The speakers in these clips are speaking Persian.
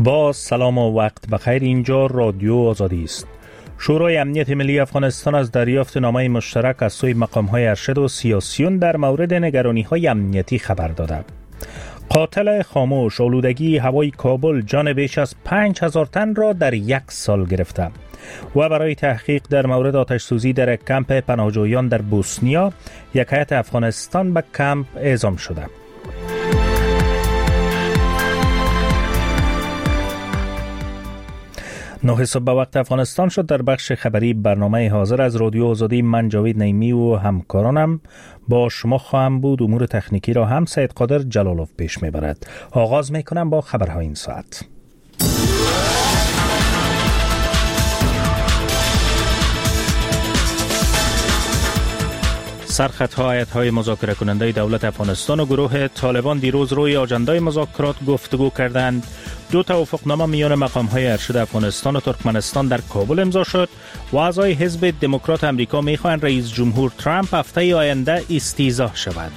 با سلام و وقت بخیر. اینجا رادیو آزادی است. شورای امنیت ملی افغانستان از دریافت نامه مشترک از سوی مقام‌های ارشد و سیاسیون در مورد نگرانی‌های امنیتی خبر داده. قاتل خاموش آلودگی هوای کابل جان بیش از 5000 تن را در یک سال گرفته و برای تحقیق در مورد آتش سوزی در کمپ پناهجویان در بوسنیا یک هیئت افغانستان به کمپ اعزام شده. نه صبح به وقت افغانستان شد. در بخش خبری برنامه حاضر از رادیو آزادی من جاوید نعیمی و همکارانم با شما خواهم بود. امور تکنیکی را هم سید قادر جلالوف پیش میبرد. آغاز میکنم با خبرهای این ساعت. سرخطها هیئت‌های مذاکره کننده دولت افغانستان و گروه طالبان دیروز روی آجندای مذاکرات گفتگو کردند. دو توافقنامه میان مقام‌های ارشد افغانستان و ترکمنستان در کابل امضا شد و اعضای حزب دموکرات آمریکا می‌خواهند رئیس جمهور ترامپ هفته آینده استیضاح شود.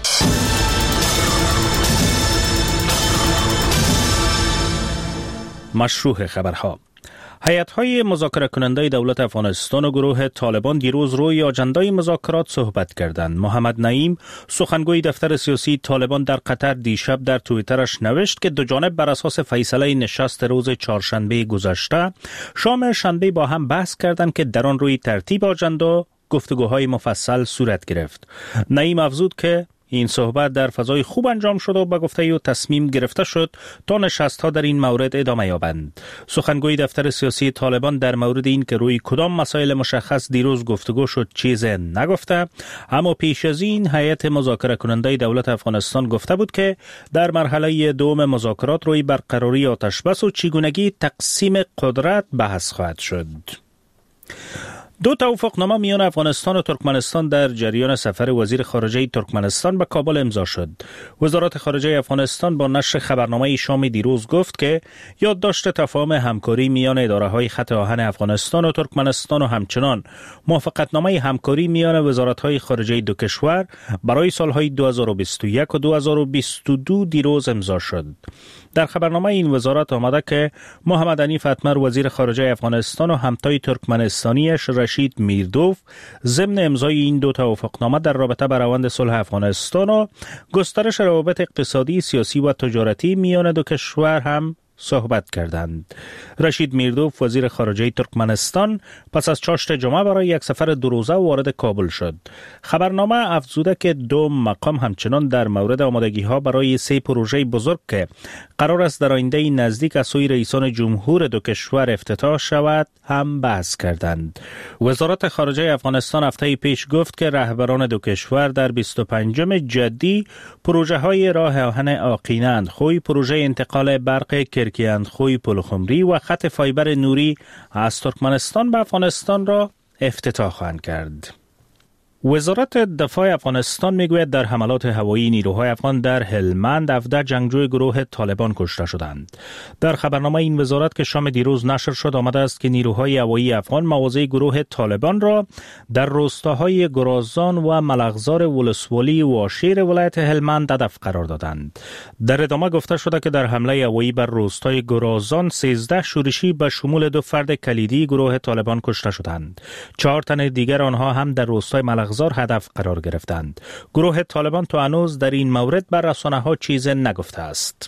مشروع خبرها. هیئت‌های مذاکره کننده دولت افغانستان و گروه طالبان دیروز روی آجندای مذاکرات صحبت کردند. محمد نعیم، سخنگوی دفتر سیاسی طالبان در قطر، دیشب در توییترش نوشت که دو جانب بر اساس فیصله نشست روز چهارشنبه گذشته شام شنبه با هم بحث کردند که در آن روی ترتیب آجندا گفتگوهای مفصل صورت گرفت. نعیم افزود که این صحبت در فضای خوب انجام شد و به گفته او تصمیم گرفته شد تا نشست‌ها در این مورد ادامه یابند. سخنگوی دفتر سیاسی طالبان در مورد این که روی کدام مسائل مشخص دیروز گفتگو شد چیز نگفته، اما پیش از این هیئت مذاکره کننده دولت افغانستان گفته بود که در مرحله دوم مذاکرات روی برقراری آتشبس و چگونگی تقسیم قدرت بحث خواهد شد. دو توافقنامه میان افغانستان و ترکمنستان در جریان سفر وزیر خارجه ترکمنستان به کابل امضا شد. وزارت خارجه افغانستان با نشر خبرنامه شام دیروز گفت که یادداشت تفاهم همکاری میان اداره‌های خط آهن افغانستان و ترکمنستان و همچنان موافقتنامه همکاری میان وزارت‌های خارجه دو کشور برای سالهای 2021 و 2022 دیروز امضا شد. در خبرنامه این وزارت آمده که محمد حنیف اتمر وزیر خارجه افغانستان و همتای ترکمنستانیش رشید میردوف ضمن امضای این دو توافقنامه در رابطه با روند صلح افغانستان و گسترش روابط اقتصادی، سیاسی و تجارتی میان دو کشور هم صحبت کردند. رشید میردوف وزیر خارجه ترکمنستان پس از چاشت جمعه برای یک سفر دو روزه وارد کابل شد. خبرنامه افزوده که دو مقام همچنان در مورد آمادگی‌ها برای 3 پروژه بزرگ که قرار است در آینده نزدیک از سوی رئیسان جمهور دو کشور افتتاح شود هم بحث کردند. وزارت خارجه افغانستان هفته پیش گفت که رهبران دو کشور در 25م جدی پروژه‌های راه آهن آقینه اندخوی، پروژه انتقال برق کرکی‌اندخوی پلخمری و خط فایبر نوری از ترکمنستان به افغانستان را افتتاح خواهند کرد. وزارت دفاع افغانستان میگوید در حملات هوایی نیروهای افغان در هلمند 17 جنگجوی گروه طالبان کشته شدند. در خبرنامه این وزارت که شام دیروز نشر شد آمده است که نیروهای هوایی افغان مواضع گروه طالبان را در روستاهای گرازان و ملغزار ولسوالی و شیر ولایت هلمند هدف قرار دادند. در ادامه گفته شده که در حمله هوایی بر روستای گرازان 13 شورشی به شمول 2 فرد کلیدی گروه طالبان کشته شدند. 4 تن دیگر آنها هم در روستای ملغزار هدف قرار گرفتند. گروه طالبان تا هنوز در این مورد بر رسانه‌ها چیزی نگفته است.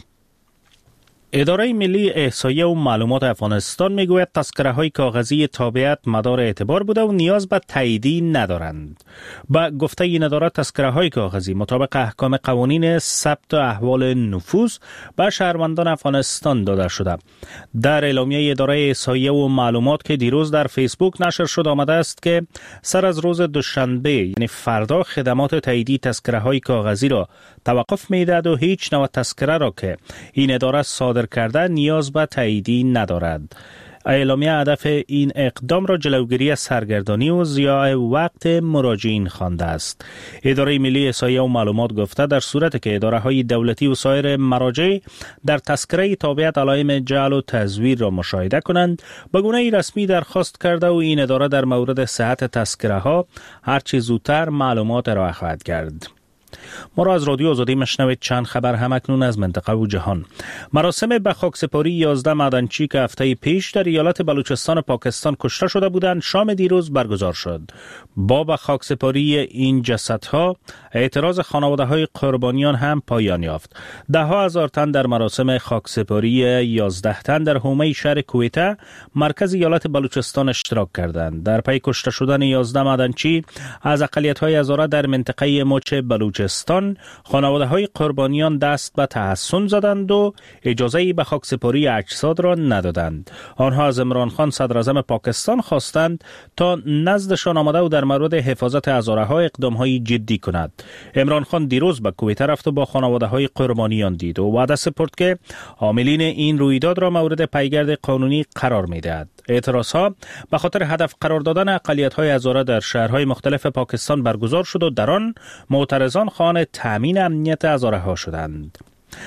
اداره ملی احصایه و معلومات افغانستان میگوید تذکره‌های کاغذی تابعیت مدار اعتبار بوده و نیاز به تاییدی ندارند. با گفته این اداره تذکره‌های کاغذی مطابق احکام قوانین ثبت احوال نفوذ به شهروندان افغانستان داده شده. در اعلامیه اداره احصایه و معلومات که دیروز در فیسبوک نشر شد آمده است که سر از روز دوشنبه یعنی فردا خدمات تاییدی تذکره‌های کاغذی را توقف می‌دهد و هیچ نوع تذکره را که این اداره صادر کرده نیاز به تاییدی ندارد. اعلامیه هدف این اقدام را جلوگیری از سرگردانی و ضیاع وقت مراجعین خوانده است. اداره ملی احصایه و معلومات گفته در صورتی که اداره‌های دولتی و سایر مراجع در تذکره تابعیت علائم جعل و تزویر را مشاهده کنند به گونه رسمی درخواست کرده و این اداره در مورد صحت تذکره‌ها هرچه زودتر معلومات ارائه خواهد کرد. ما را از رادیو آزادی مشنوید. چند خبر هم اکنون از منطقه و جهان. مراسم به خاکسپاری 11 معدنچی که هفته پیش در ایالت بلوچستان پاکستان کشته شده بودند شام دیروز برگزار شد. با به خاکسپاری این جسدها اعتراض خانواده‌های قربانیان هم پایان یافت. ده‌ها هزار تن در مراسم خاکسپاری 11 تن در حومه شهر کویته مرکز ایالت بلوچستان اشتراک کردند. در پی کشته شدن 11 معدنچی از اقلیت‌های هزاره در منطقه مچ بلوچستان، خانواده‌های قربانیان دست به تحسن زدند و اجازه‌ای به خاکسپاری اجساد را ندادند. آنها از عمران خان صدر اعظم پاکستان خواستند تا نزدشان آمده و در مورد حفاظت هزاره‌ها اقدام‌های جدی کند. عمران خان دیروز به کویته رفت و با خانواده‌های قربانیان دید و وعده سپرد که عاملین این رویداد را مورد پیگرد قانونی قرار می‌دهد. اعتراضها به خاطر هدف قرار دادن اقلیت‌های هزاره در شهرهای مختلف پاکستان برگزار شد و در آن معترضان خواهان تامین امنیت هزاره‌ها شدند.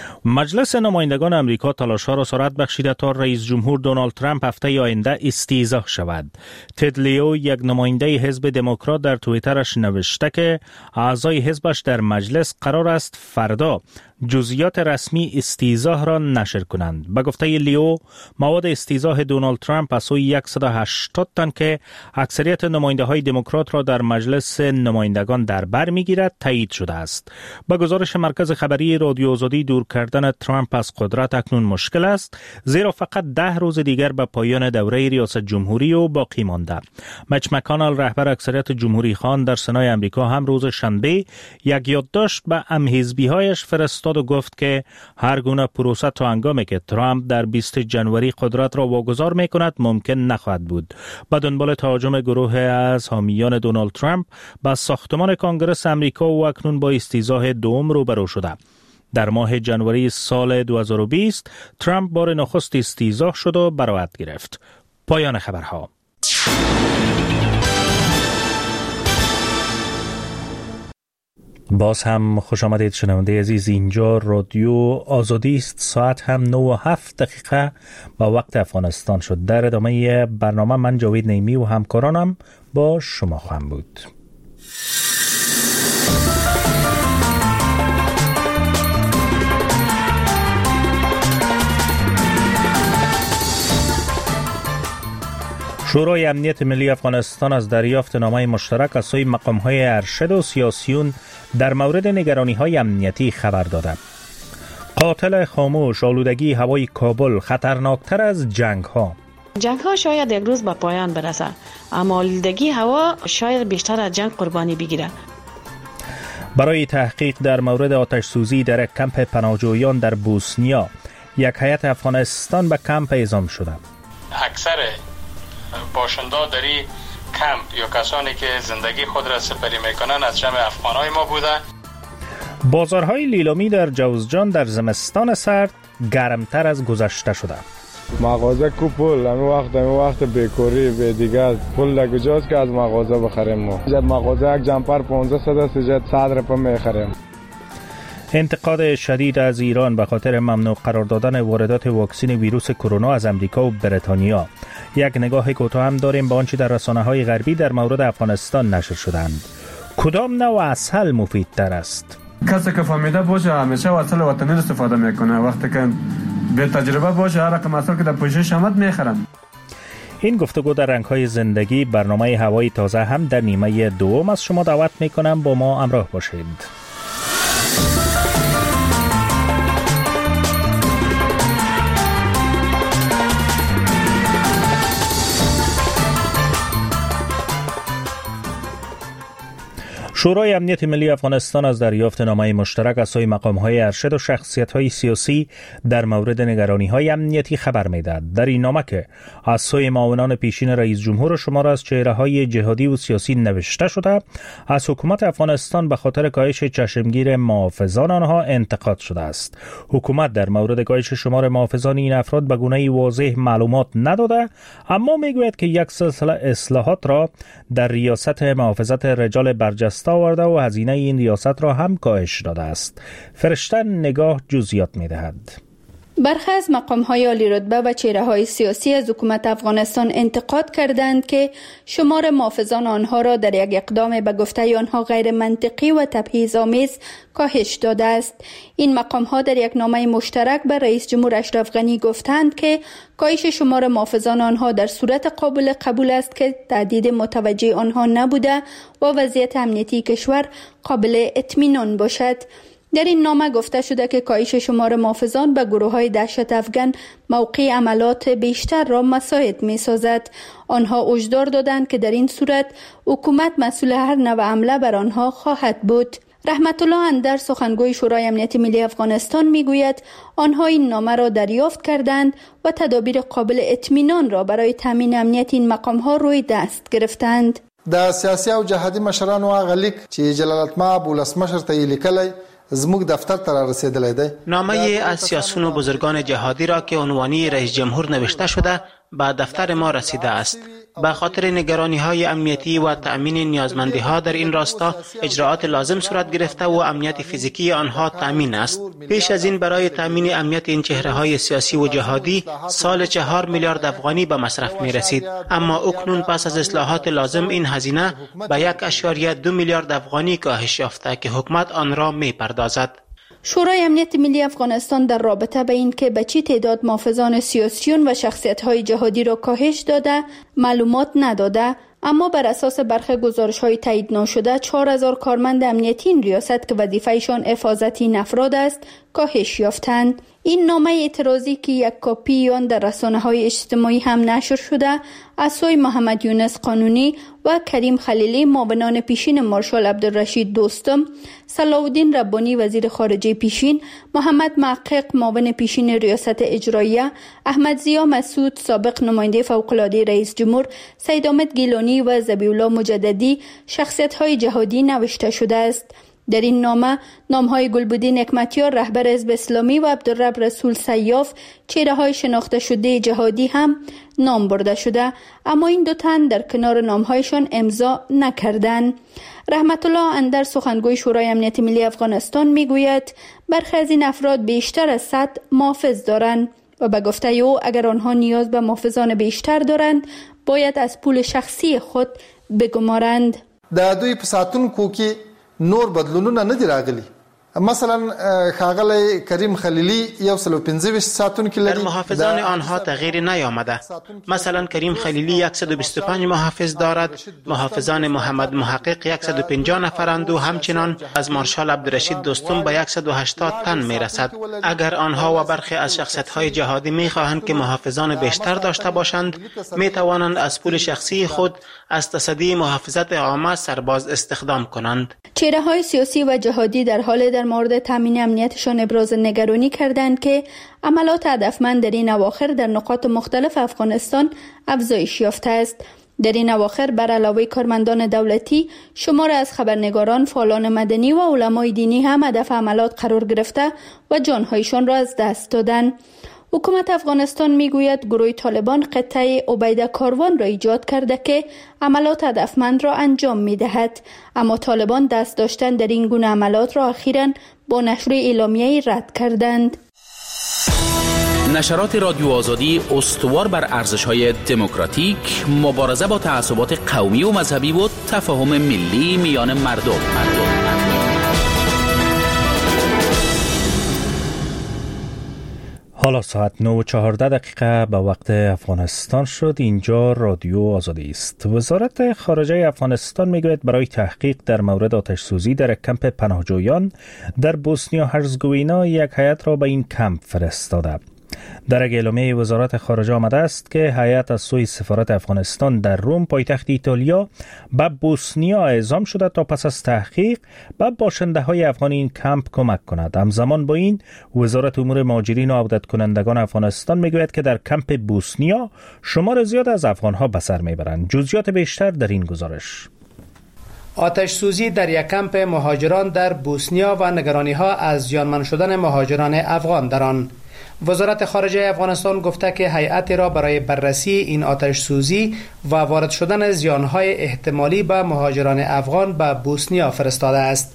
مجلس نمایندگان امریکا تلاش‌ها را سرعت بخشیده تا رئیس جمهور دونالد ترامپ هفته آینده استیضاح شود. تد لیو، یک نماینده حزب دموکرات، در توییترش نوشته که اعضای حزبش در مجلس قرار است فردا جزئیات رسمی استیضاح را نشر کنند. به گفته لیو، مواد استیضاح دونالد ترامپ از سوی 180 تن که اکثریت نماینده‌های دموکرات را در مجلس نمایندگان در بر می‌گیرد تایید شده است. به گزارش مرکز خبری رادیو آزادی، دور کردن ترامپ از قدرت اکنون مشکل است، زیرا فقط 10 روز دیگر به پایان دوره ریاست جمهوری او باقی مانده. مچ مکانل، رهبر اکثریت جمهوری خواهان در سنای امریکا، هم روز شنبه یک یادداشت به هم‌حزبی‌هایش فرستاد و گفت که هر گونه پروسه تا هنگامی که ترامپ در 20 جنوری قدرت را واگذار می‌کند ممکن نخواهد بود. به دنبال تهاجم گروه از حامیان دونالد ترامپ به ساختمان کنگره امریکا و اکنون با استیضاح دوم روبرو شده. در ماه جنوری سال 2020 ترامپ بار نخست استیضاح شد و براءت گرفت. پایان خبرها. باز هم خوش آمدید شنونده عزیز. اینجا رادیو آزادی است. ساعت هم 9:07 با وقت افغانستان شد. در ادامه برنامه من جاوید نیمی و همکارانم با شما خواهم بود. شورای امنیت ملی افغانستان از دریافت نامه مشترک از سوی مقام‌های ارشد و سیاسیون در مورد نگرانی‌های امنیتی خبر داده. قاتل خاموش، آلودگی هوای کابل خطرناکتر از جنگ‌ها. جنگ‌ها شاید یک روز به پایان برسه، اما آلودگی هوا شاید بیشتر از جنگ قربانی بگیره. برای تحقیق در مورد آتش سوزی در یک کمپ پناهجویان در بوسنیا، یک هیئت افغانستان به کمپ اعزام شده. اکثر باشنده در این کمپ یا کسانی که زندگی خود را سپری میکنن از جمع افغانای ما بوده. بازارهای لیلامی در جوزجان در زمستان سرد گرمتر از گذشته شده. مغازه کو پول همین وقت بیکاری به دیگه پول لگوجاست که از مغازه بخریم. ما جد مغازه یک جمپر 1500 است، جد 100 روپیه میخریم. انتقاد شدید از ایران به خاطر ممنوع قرار دادن واردات واکسن ویروس کرونا از امریکا و بریتانیا. یک نگاه کوتاه هم داریم به آنچه در رسانه‌های غربی در مورد افغانستان نشر شدند. کدام نوع عسل مفیدتر است؟ کسی که فهمیده باشه همیشه عسل وطنی استفاده میکنه. وقتی که به تجربه باشه هر رقم عسل که در پوشش آمد میخرن. این گفتگو در رنگ‌های زندگی، برنامه هوای تازه، هم در نیمه دوم از شما دعوت میکنم با ما همراه باشید. شورای امنیت ملی افغانستان از دریافت نامه مشترک از سوی مقام‌های ارشد و شخصیت‌های سیاسی در مورد نگرانی‌های امنیتی خبر می‌دهد. در این نامه که از سوی معاونان پیشین رئیس جمهور و شمار از چهره‌های جهادی و سیاسی نوشته شده، از حکومت افغانستان به خاطر کاهش چشمگیر محافظان آنها انتقاد شده است. حکومت در مورد کاهش شمار محافظان این افراد به گونه‌ای واضح معلومات نداده، اما می‌گوید که یک سلسله اصلاحات را در ریاست محافظت رجال برجسته آورده و هزینه این ریاست را هم کاهش داده است. فرشته نگاه جزئیات می‌دهد. برخی از مقام‌های عالی رتبه و چهره‌های سیاسی از حکومت افغانستان انتقاد کردند که شمار محافظان آنها را در یک اقدام به گفته آنها غیر منطقی و تبعیض‌آمیز کاهش داده است. این مقام‌ها در یک نامه مشترک به رئیس جمهور اشرف غنی گفتند که کاهش شمار محافظان آنها در صورت قابل قبول است که تهدید متوجه آنها نبوده و وضعیت امنیتی کشور قابل اطمینان باشد. در این نامه گفته شده که کاهش شمار محافظان به گروه‌های دهشت افغان موقع عملات بیشتر را مساعد می‌سازد. آنها هشدار دادند که در این صورت حکومت مسئول هر نوع حمله بر آنها خواهد بود. رحمت الله اندر سخنگوی شورای امنیت ملی افغانستان میگوید آنها این نامه را دریافت کردند و تدابیر قابل اطمینان را برای تامین امنیت این مقام‌ها روی دست گرفتند. د سیاسي او جهادي مشرانو هغه لیک چې جلالتمآب ولسمشر ته لیکلی زموږ دفتر ته رسیدلی دی. نامه از سیاسیون و بزرگان جهادی را که عنوانی رئیس جمهور نوشته شده به دفتر ما رسیده است. به خاطر نگرانی‌های امنیتی و تأمین نیازمندی‌ها در این راستا اجراعات لازم صورت گرفته و امنیت فیزیکی آنها تأمین است. پیش از این برای تأمین امنیت این چهره‌های سیاسی و جهادی سال 4 میلیارد افغانی به مصرف می‌رسید، اما اکنون پس از اصلاحات لازم این هزینه به 1.2 میلیارد افغانی کاهش یافته که حکومت آن را می‌پردازد. شورای امنیت ملی افغانستان در رابطه به این که به چه تعداد محافظان سیاسیون و شخصیت‌های جهادی را کاهش داده معلومات نداده، اما بر اساس برخی گزارش‌های تایید نشده 4000 کارمند امنیتی این ریاست که وظیفه‌شان حفاظت این افراد است کاهش یافتند. این نامه اعتراضی که یک کپی آن در رسانه‌های اجتماعی هم نشر شده از سوی محمد یونس قانونی و کریم خلیلی معاونان پیشین مارشال عبدالرشید دوستم، صلاح الدین ربانی وزیر خارجه پیشین، محمد محقق معاون پیشین ریاست اجراییه، احمد ضیا مسعود سابق نماینده فوق‌العاده رئیس جمهور، سید احمد گیلانی و ذبیح الله مجددی شخصیت‌های جهادی نوشته شده است. در این نامه نام‌های گلبدین حکمتیار رهبر حزب اسلامی و عبدالرب رسول سیاف چهره‌های شناخته شده جهادی هم نام برده شده، اما این دو تن در کنار نام‌هایشان امضا نکردند. رحمت الله اندر سخنگوی شورای امنیت ملی افغانستان میگوید برخی از این افراد بیشتر از 100 محافظ دارند و به گفته او اگر آنها نیاز به محافظان بیشتر دارند باید از پول شخصی خود بگمارند. د دوی په ساتونکو کې نور بدلونونه نه دي راغلي. مثلا خاغلی کریم خلیلی 115 ساتونکي لري. در محافظان آنها تغییری نیامده. مثلا کریم خلیلی 125 محافظ دارد، محافظان محمد محقق 150 نفرند و همچنان از مارشال عبدالرشید دوستم به 180 تن میرسد. اگر آنها و برخی از شخصیت‌های جهادی میخواهند که محافظان بیشتر داشته باشند، میتوانند از پول شخصی خود از تصدی محافظت عامه سرباز استخدام کنند. چهره‌های سیاسی و جهادی در مورد تامین امنیتشان ابراز نگرانی کردند که عملات هدفمند در این اواخر در نقاط مختلف افغانستان افزایش یافته است. در این اواخر بر علاوه کارمندان دولتی، شمار از خبرنگاران، فعالان مدنی و علمای دینی هم هدف عملات قرار گرفته و جانهایشان را از دست دادند. حکومت افغانستان میگوید گروه طالبان قطعه عبیده کاروان را ایجاد کرده که عملات هدفمند را انجام میدهد، اما طالبان دست داشتن در این گونه عملات را اخیراً با نشر اعلامیه‌ای رد کردند. نشرات رادیو آزادی استوار بر ارزش‌های دموکراتیک، مبارزه با تعصبات قومی و مذهبی و تفاهم ملی میان مردم. حالا ساعت 9:14 به وقت افغانستان شد. اینجا رادیو آزادی است. وزارت خارجه افغانستان میگوید برای تحقیق در مورد آتش سوزی در کمپ پناهجویان در بوسنیا هرزگوینا یک هیئت را به این کمپ فرستاده. در اعلامیه وزارت خارجه آمده است که هیئت از سوی سفارت افغانستان در روم پایتخت ایتالیا به بوسنیا اعزام شده تا پس از تحقیق به باشنده‌های افغان این کمپ کمک کند. همزمان با این وزارت امور مهاجرین و عودت کنندگان افغانستان میگوید که در کمپ بوسنیا شمار زیاد از افغان‌ها به سر میبرند. جزئیات بیشتر در این گزارش. آتش سوزی در یک کمپ مهاجران در بوسنیا و نگرانی‌ها از زیانمند شدن مهاجران افغان در آن. وزارت خارجه افغانستان گفته که هیئت را برای بررسی این آتش سوزی و وارد شدن زیانهای احتمالی به مهاجران افغان به بوسنیا فرستاده است.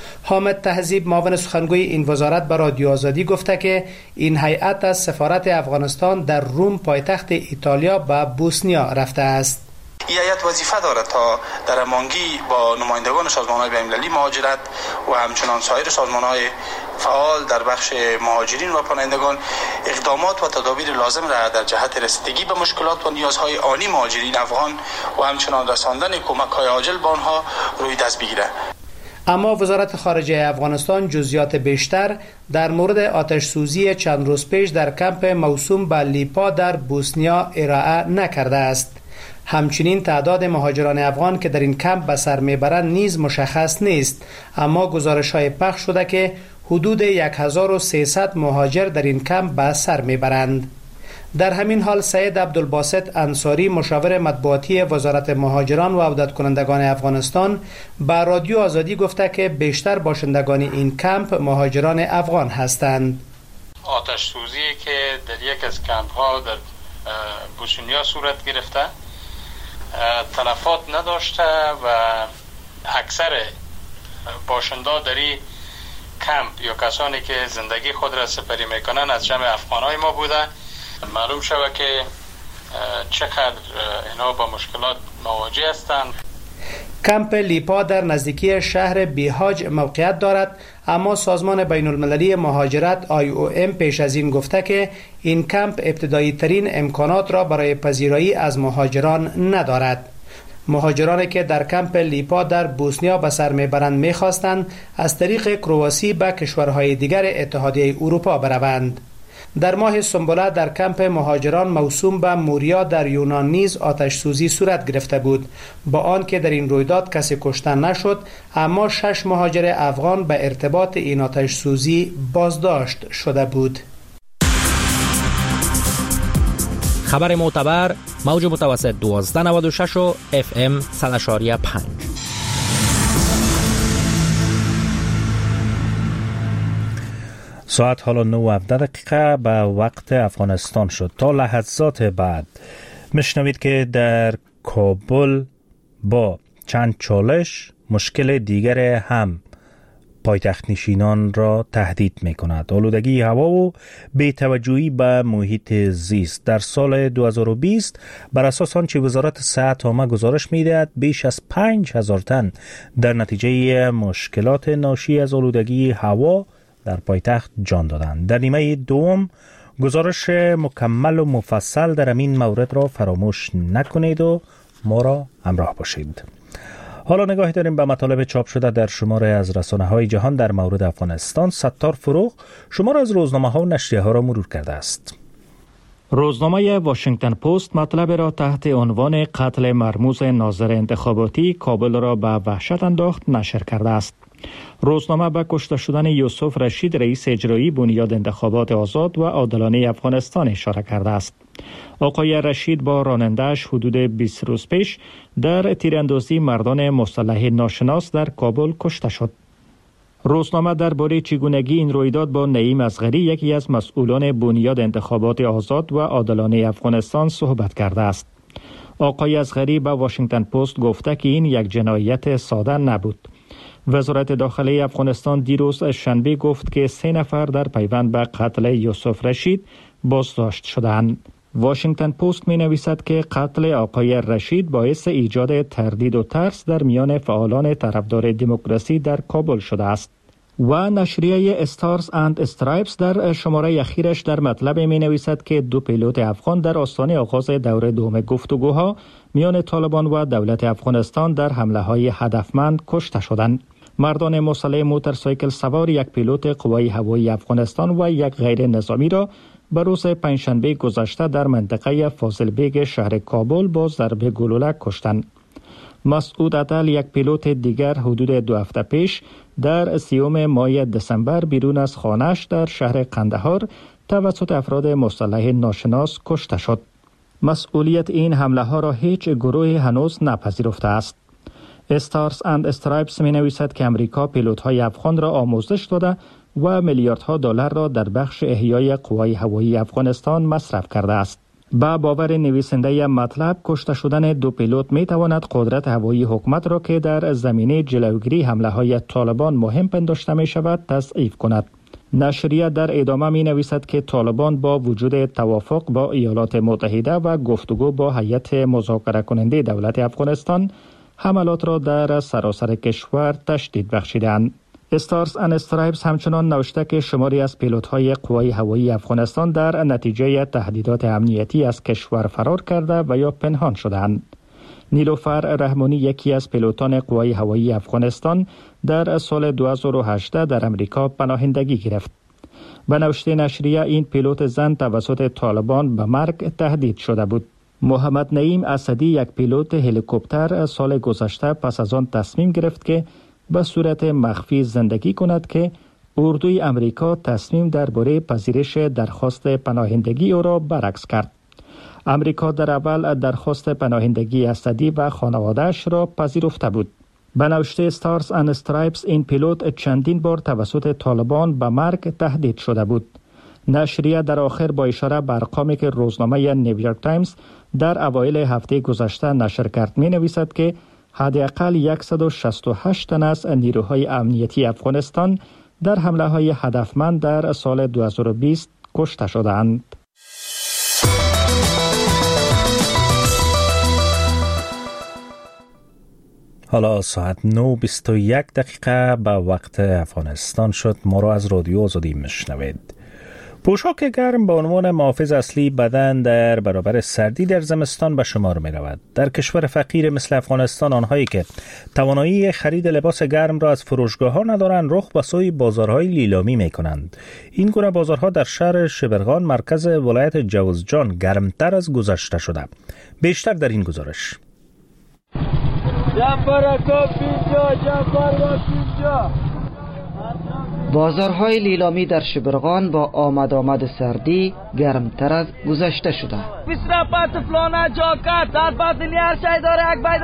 حامد تهذیب معاون سخنگوی این وزارت به رادیو آزادی گفته که این هیئت از سفارت افغانستان در روم پایتخت ایتالیا به بوسنیا رفته است. این هیئت وظیفه دارد تا در هماهنگی با نمایندگان سازمان‌های بین‌المللی مهاجرت و همچنان سایر سازمان‌های فعال در بخش مهاجرین و پناهندگان اقدامات و تدابیر لازم را در جهت رسیدگی به مشکلات و نیازهای آنی مهاجرین افغان و همچنان رساندن کمک‌های عاجل به آنها روی دست بگیرد. اما وزارت خارجه افغانستان جزئیات بیشتر در مورد آتش سوزی چند روز پیش در کمپ موسوم به لیپا در بوسنیا ارائه نکرده است. همچنین تعداد مهاجران افغان که در این کمپ به سر میبرند نیز مشخص نیست، اما گزارش‌های پخش شده که حدود 1300 مهاجر در این کمپ به سر میبرند. در همین حال سید عبدالباسط انصاری مشاور مطبوعاتی وزارت مهاجران و عودت کنندگان افغانستان به رادیو آزادی گفته که بیشتر باشندگان این کمپ مهاجران افغان هستند. آتش سوزی که در یک از کمپ ها در بوسنیا صورت گرفته تلفات نداشته و اکثر باشنده در این کمپ یا کسانی که زندگی خود را سپری میکنن از جمع افغانای ما بوده. معلوم شود که چقدر اینا با مشکلات مواجه هستند. کمپ لیپا در نزدیکی شهر بیهاج موقعیت دارد، اما سازمان بین المللی مهاجرت IOM پیش از این گفته که این کمپ ابتدایی ترین امکانات را برای پذیرایی از مهاجران ندارد. مهاجرانی که در کمپ لیپا در بوسنیا به سر میبرند میخواستند از طریق کرواسی به کشورهای دیگر اتحادیه اروپا بروند. در ماه سنبله در کمپ مهاجران موسوم به موریا در یونان نیز آتش سوزی صورت گرفته بود، با آنکه در این رویداد کسی کشته نشد، اما 6 مهاجر افغان به ارتباط این آتش سوزی بازداشت شده بود. خبر معتبر موج متوسط 1296 و FM 100.5. ساعت حالا 9:17 به وقت افغانستان شد. تا لحظات بعد میشنوید که در کابل با چند چالش مشکل دیگر هم پایتخت نشینان را تهدید می کند. آلودگی هوا و بی‌توجهی به محیط زیست. در سال 2020 بر اساس آنچه وزارت صحت عامه گزارش می دهد بیش از 5000 تن در نتیجه مشکلات ناشی از آلودگی هوا در پایتخت جان دادند. در نیمه دوم گزارش مکمل و مفصل در این مورد را فراموش نکنید و ما را همراه باشید. حالا نگاهی داریم به مطالب چاپ شده در شماره از رسانه‌های جهان در مورد افغانستان. ستار فروغ شماره از روزنامه‌ها و نشریه‌ها را مرور کرده است. روزنامه واشنگتن پست مطلب را تحت عنوان قتل مرموز ناظر انتخاباتی کابل را به وحشت انداخت نشر کرده است. روزنامه به کشته شدن یوسف رشید رئیس اجرایی بنیاد انتخابات آزاد و عادلانه افغانستان اشاره کرده است. آقای رشید با راننده‌اش حدود 20 روز پیش در تیراندازی مردان مسلح ناشناس در کابل کشته شد. روزنامه درباره چگونگی این رویداد با نعیم اصغری یکی از مسئولان بنیاد انتخابات آزاد و عادلانه افغانستان صحبت کرده است. آقای اصغری به واشنگتن پست گفته که این یک جنایت ساده نبود. وزارت داخلی افغانستان دیروز شنبه گفت که 3 نفر در پیوند به قتل یوسف رشید بازداشت شدند. واشنگتن پست می نویسد که قتل آقای رشید باعث ایجاد تردید و ترس در میان فعالان طرفدار دموکراسی در کابل شده است. و نشریه استارز اند استرایپس در شماره اخیرش در مطلب می نویسد که 2 پیلوت افغان در آستانه آغاز دوره دوم گفتگوها میان طالبان و دولت افغانستان در حمله های هدفمند کشته شدند. مردان مسلح موتورسایکل سوار یک پیلوت قوای هوایی افغانستان و یک غیر نظامی را به روز پنجشنبه گذشته در منطقه فاضل بیگ شهر کابل با ضرب گلوله کشتند. مسعود عدل یک پیلوت دیگر حدود 2 هفته پیش در 30 ماه دسامبر بیرون از خانه‌اش در شهر قندهار توسط افراد مسلح ناشناس کشته شد. مسئولیت این حمله ها را هیچ گروهی هنوز نپذیرفته است. استارز اند استرایپس می نویسد که امریکا پیلوت های افغان را آموزش داده و میلیاردها دلار را در بخش احیای قوای هوایی افغانستان مصرف کرده است. با باور نویسنده مطلب کشته شدن دو پیلوت می تواند قدرت هوایی حکومت را که در زمینه جلوگیری حمله های طالبان مهم پنداشته می شود تضعیف کند. نشریه در ادامه می نویسد که طالبان با وجود توافق با ایالات متحده و گفتگو با هیئت مذاکره کننده دولت افغانستان حملات را در سراسر کشور تشدید بخشیدند. استارز اند استرایپس همچنان نوشته که شماری از پیلوت‌های قوای هوایی افغانستان در نتیجه تهدیدات امنیتی از کشور فرار کرده و یا پنهان شدند. نیلوفر رحمانی یکی از پیلوتان قوای هوایی افغانستان در سال 2018 در امریکا پناهندگی گرفت. به نوشته نشریه این پیلوت زن توسط طالبان به مرگ تهدید شده بود. محمد نعیم اسدی یک پیلوت هلیکوپتر سال گذشته پس از آن تصمیم گرفت که به صورت مخفی زندگی کند که اردوی امریکا تصمیم درباره پذیرش درخواست پناهندگی او را برعکس کرد. امریکا در اول درخواست پناهندگی اسدی و خانواده‌اش را پذیرفته بود. به نوشته استارز اند استرایپس این پیلوت چندین بار توسط طالبان به مرگ تهدید شده بود. نشریه در آخر با اشاره به ارقامی که روزنامه نیویورک تایمز در اوایل هفته گذشته نشر کرد می نویسد که حداقل 168 تن از نیروهای امنیتی افغانستان در حمله های هدفمند در سال 2020 کشته شدند. حالا ساعت 9:21 به وقت افغانستان شد. ما را از رادیو آزادی میشنوید. پوشاک گرم به عنوان محافظ اصلی بدن در برابر سردی در زمستان به شمار می رود. در کشور فقیر مثل افغانستان آنهایی که توانایی خرید لباس گرم را از فروشگاه ها ندارند رخ به سوی بازارهای لیلامی می کنند. این گونه بازارها در شهر شبرغان مرکز ولایت جوزجان گرمتر از گذشته شده. بیشتر در این گزارش. بازارهای لیلامی در شبرغان با آمد سردی گرمتر از گذشته شده. 20 فلانه جاکت در بدلی هر شای داره یک بای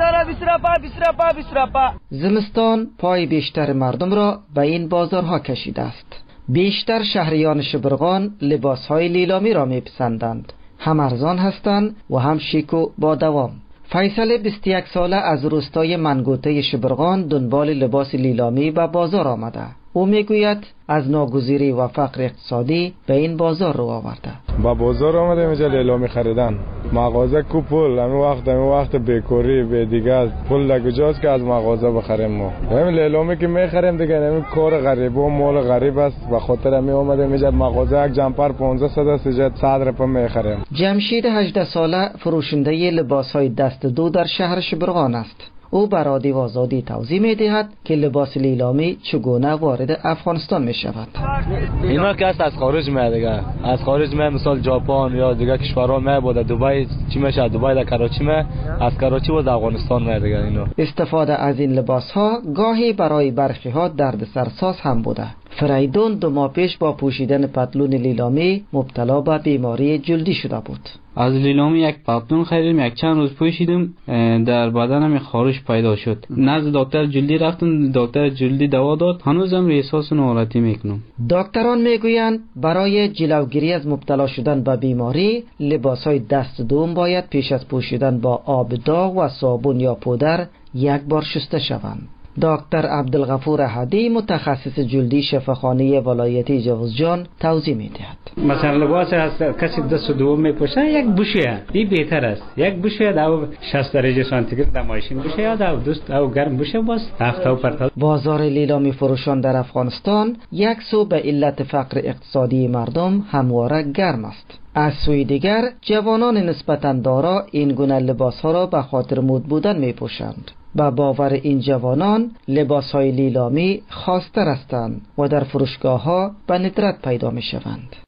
داره 20 زمستان پای بیشتر مردم را به این بازارها کشیده است. بیشتر شهریان شبرغان لباسهای لیلامی را میپسندند. هم ارزان هستند و هم شیک و با دوام. فیصل 21 ساله از روستای منگوته شبرغان دنبال لباس لیلامی به بازار آمده. او میگوید از ناگزیری و فقر اقتصادی به این بازار رو آورده. با بازار آمده اینجا لیلامی خریدن. مغازه کو پول همین وقت بیکاری به دیگه پول لگجاست که از مغازه بخریم ما. همین لیلامی که میخریم دیگه همین کار غریب و مال غریب است. به خاطر همین اومده اینجا مغازه یک جمپر 1500 است 100 روپیه میخریم. جمشید 18 ساله فروشنده لباس‌های دست دو در شهر شبرغان است. او بر رادیو آزادی توضیح می‌دهد که لباس لیلامی چگونه وارد افغانستان می‌شود. اینا که از خارج میاد دیگه، از خارج میاد، مثلا ژاپن یا دیگه کشورها میاد، دبی چی میشه، دبی در کراچی میاد، از کراچی و افغانستان میاد دیگه. اینا استفاده از این لباس‌ها گاهی برای برخی‌ها دردسرساز هم بوده. فریدون 2 ماه پیش با پوشیدن پتلون لیلامی مبتلا به بیماری جلدی شده بود. از لیلامی یک پتلون خریدم، یک چند روز پوشیدم، در بدنم خارش پیدا شد. نزد دکتر جلدی رفتم، دکتر جلدی دوا داد، هنوزم احساس ناراحتی میکنم. دکتران میگویند برای جلوگیری از مبتلا شدن به بیماری لباسهای دست دوم باید پیش از پوشیدن با آب داغ و صابون یا پودر یک بار شسته شوند. دکتر عبدالغفور احدی متخصص جلدی شفاخانه ولایتی جوزجان توضیح میدهد. مثلا لباس از کسی دست دوم میپوشه یک بوشه، این بهتر است. یک بوشه در 60 درجه سانتیگراد در ماشین بوشه یا در دوست او گرم بوشه باز هفته و پرتال. بازار لیلامی فروشان در افغانستان یک سو به علت فقر اقتصادی مردم همواره گرم است. از سوی دیگر جوانان نسبتاً دارا این گونه لباس‌ها را به خاطر مد بودن میپوشند. با باور این جوانان لباس‌های لیلامی خاص‌تر هستند و در فروشگاه‌ها به ندرت پیدا می‌شوند.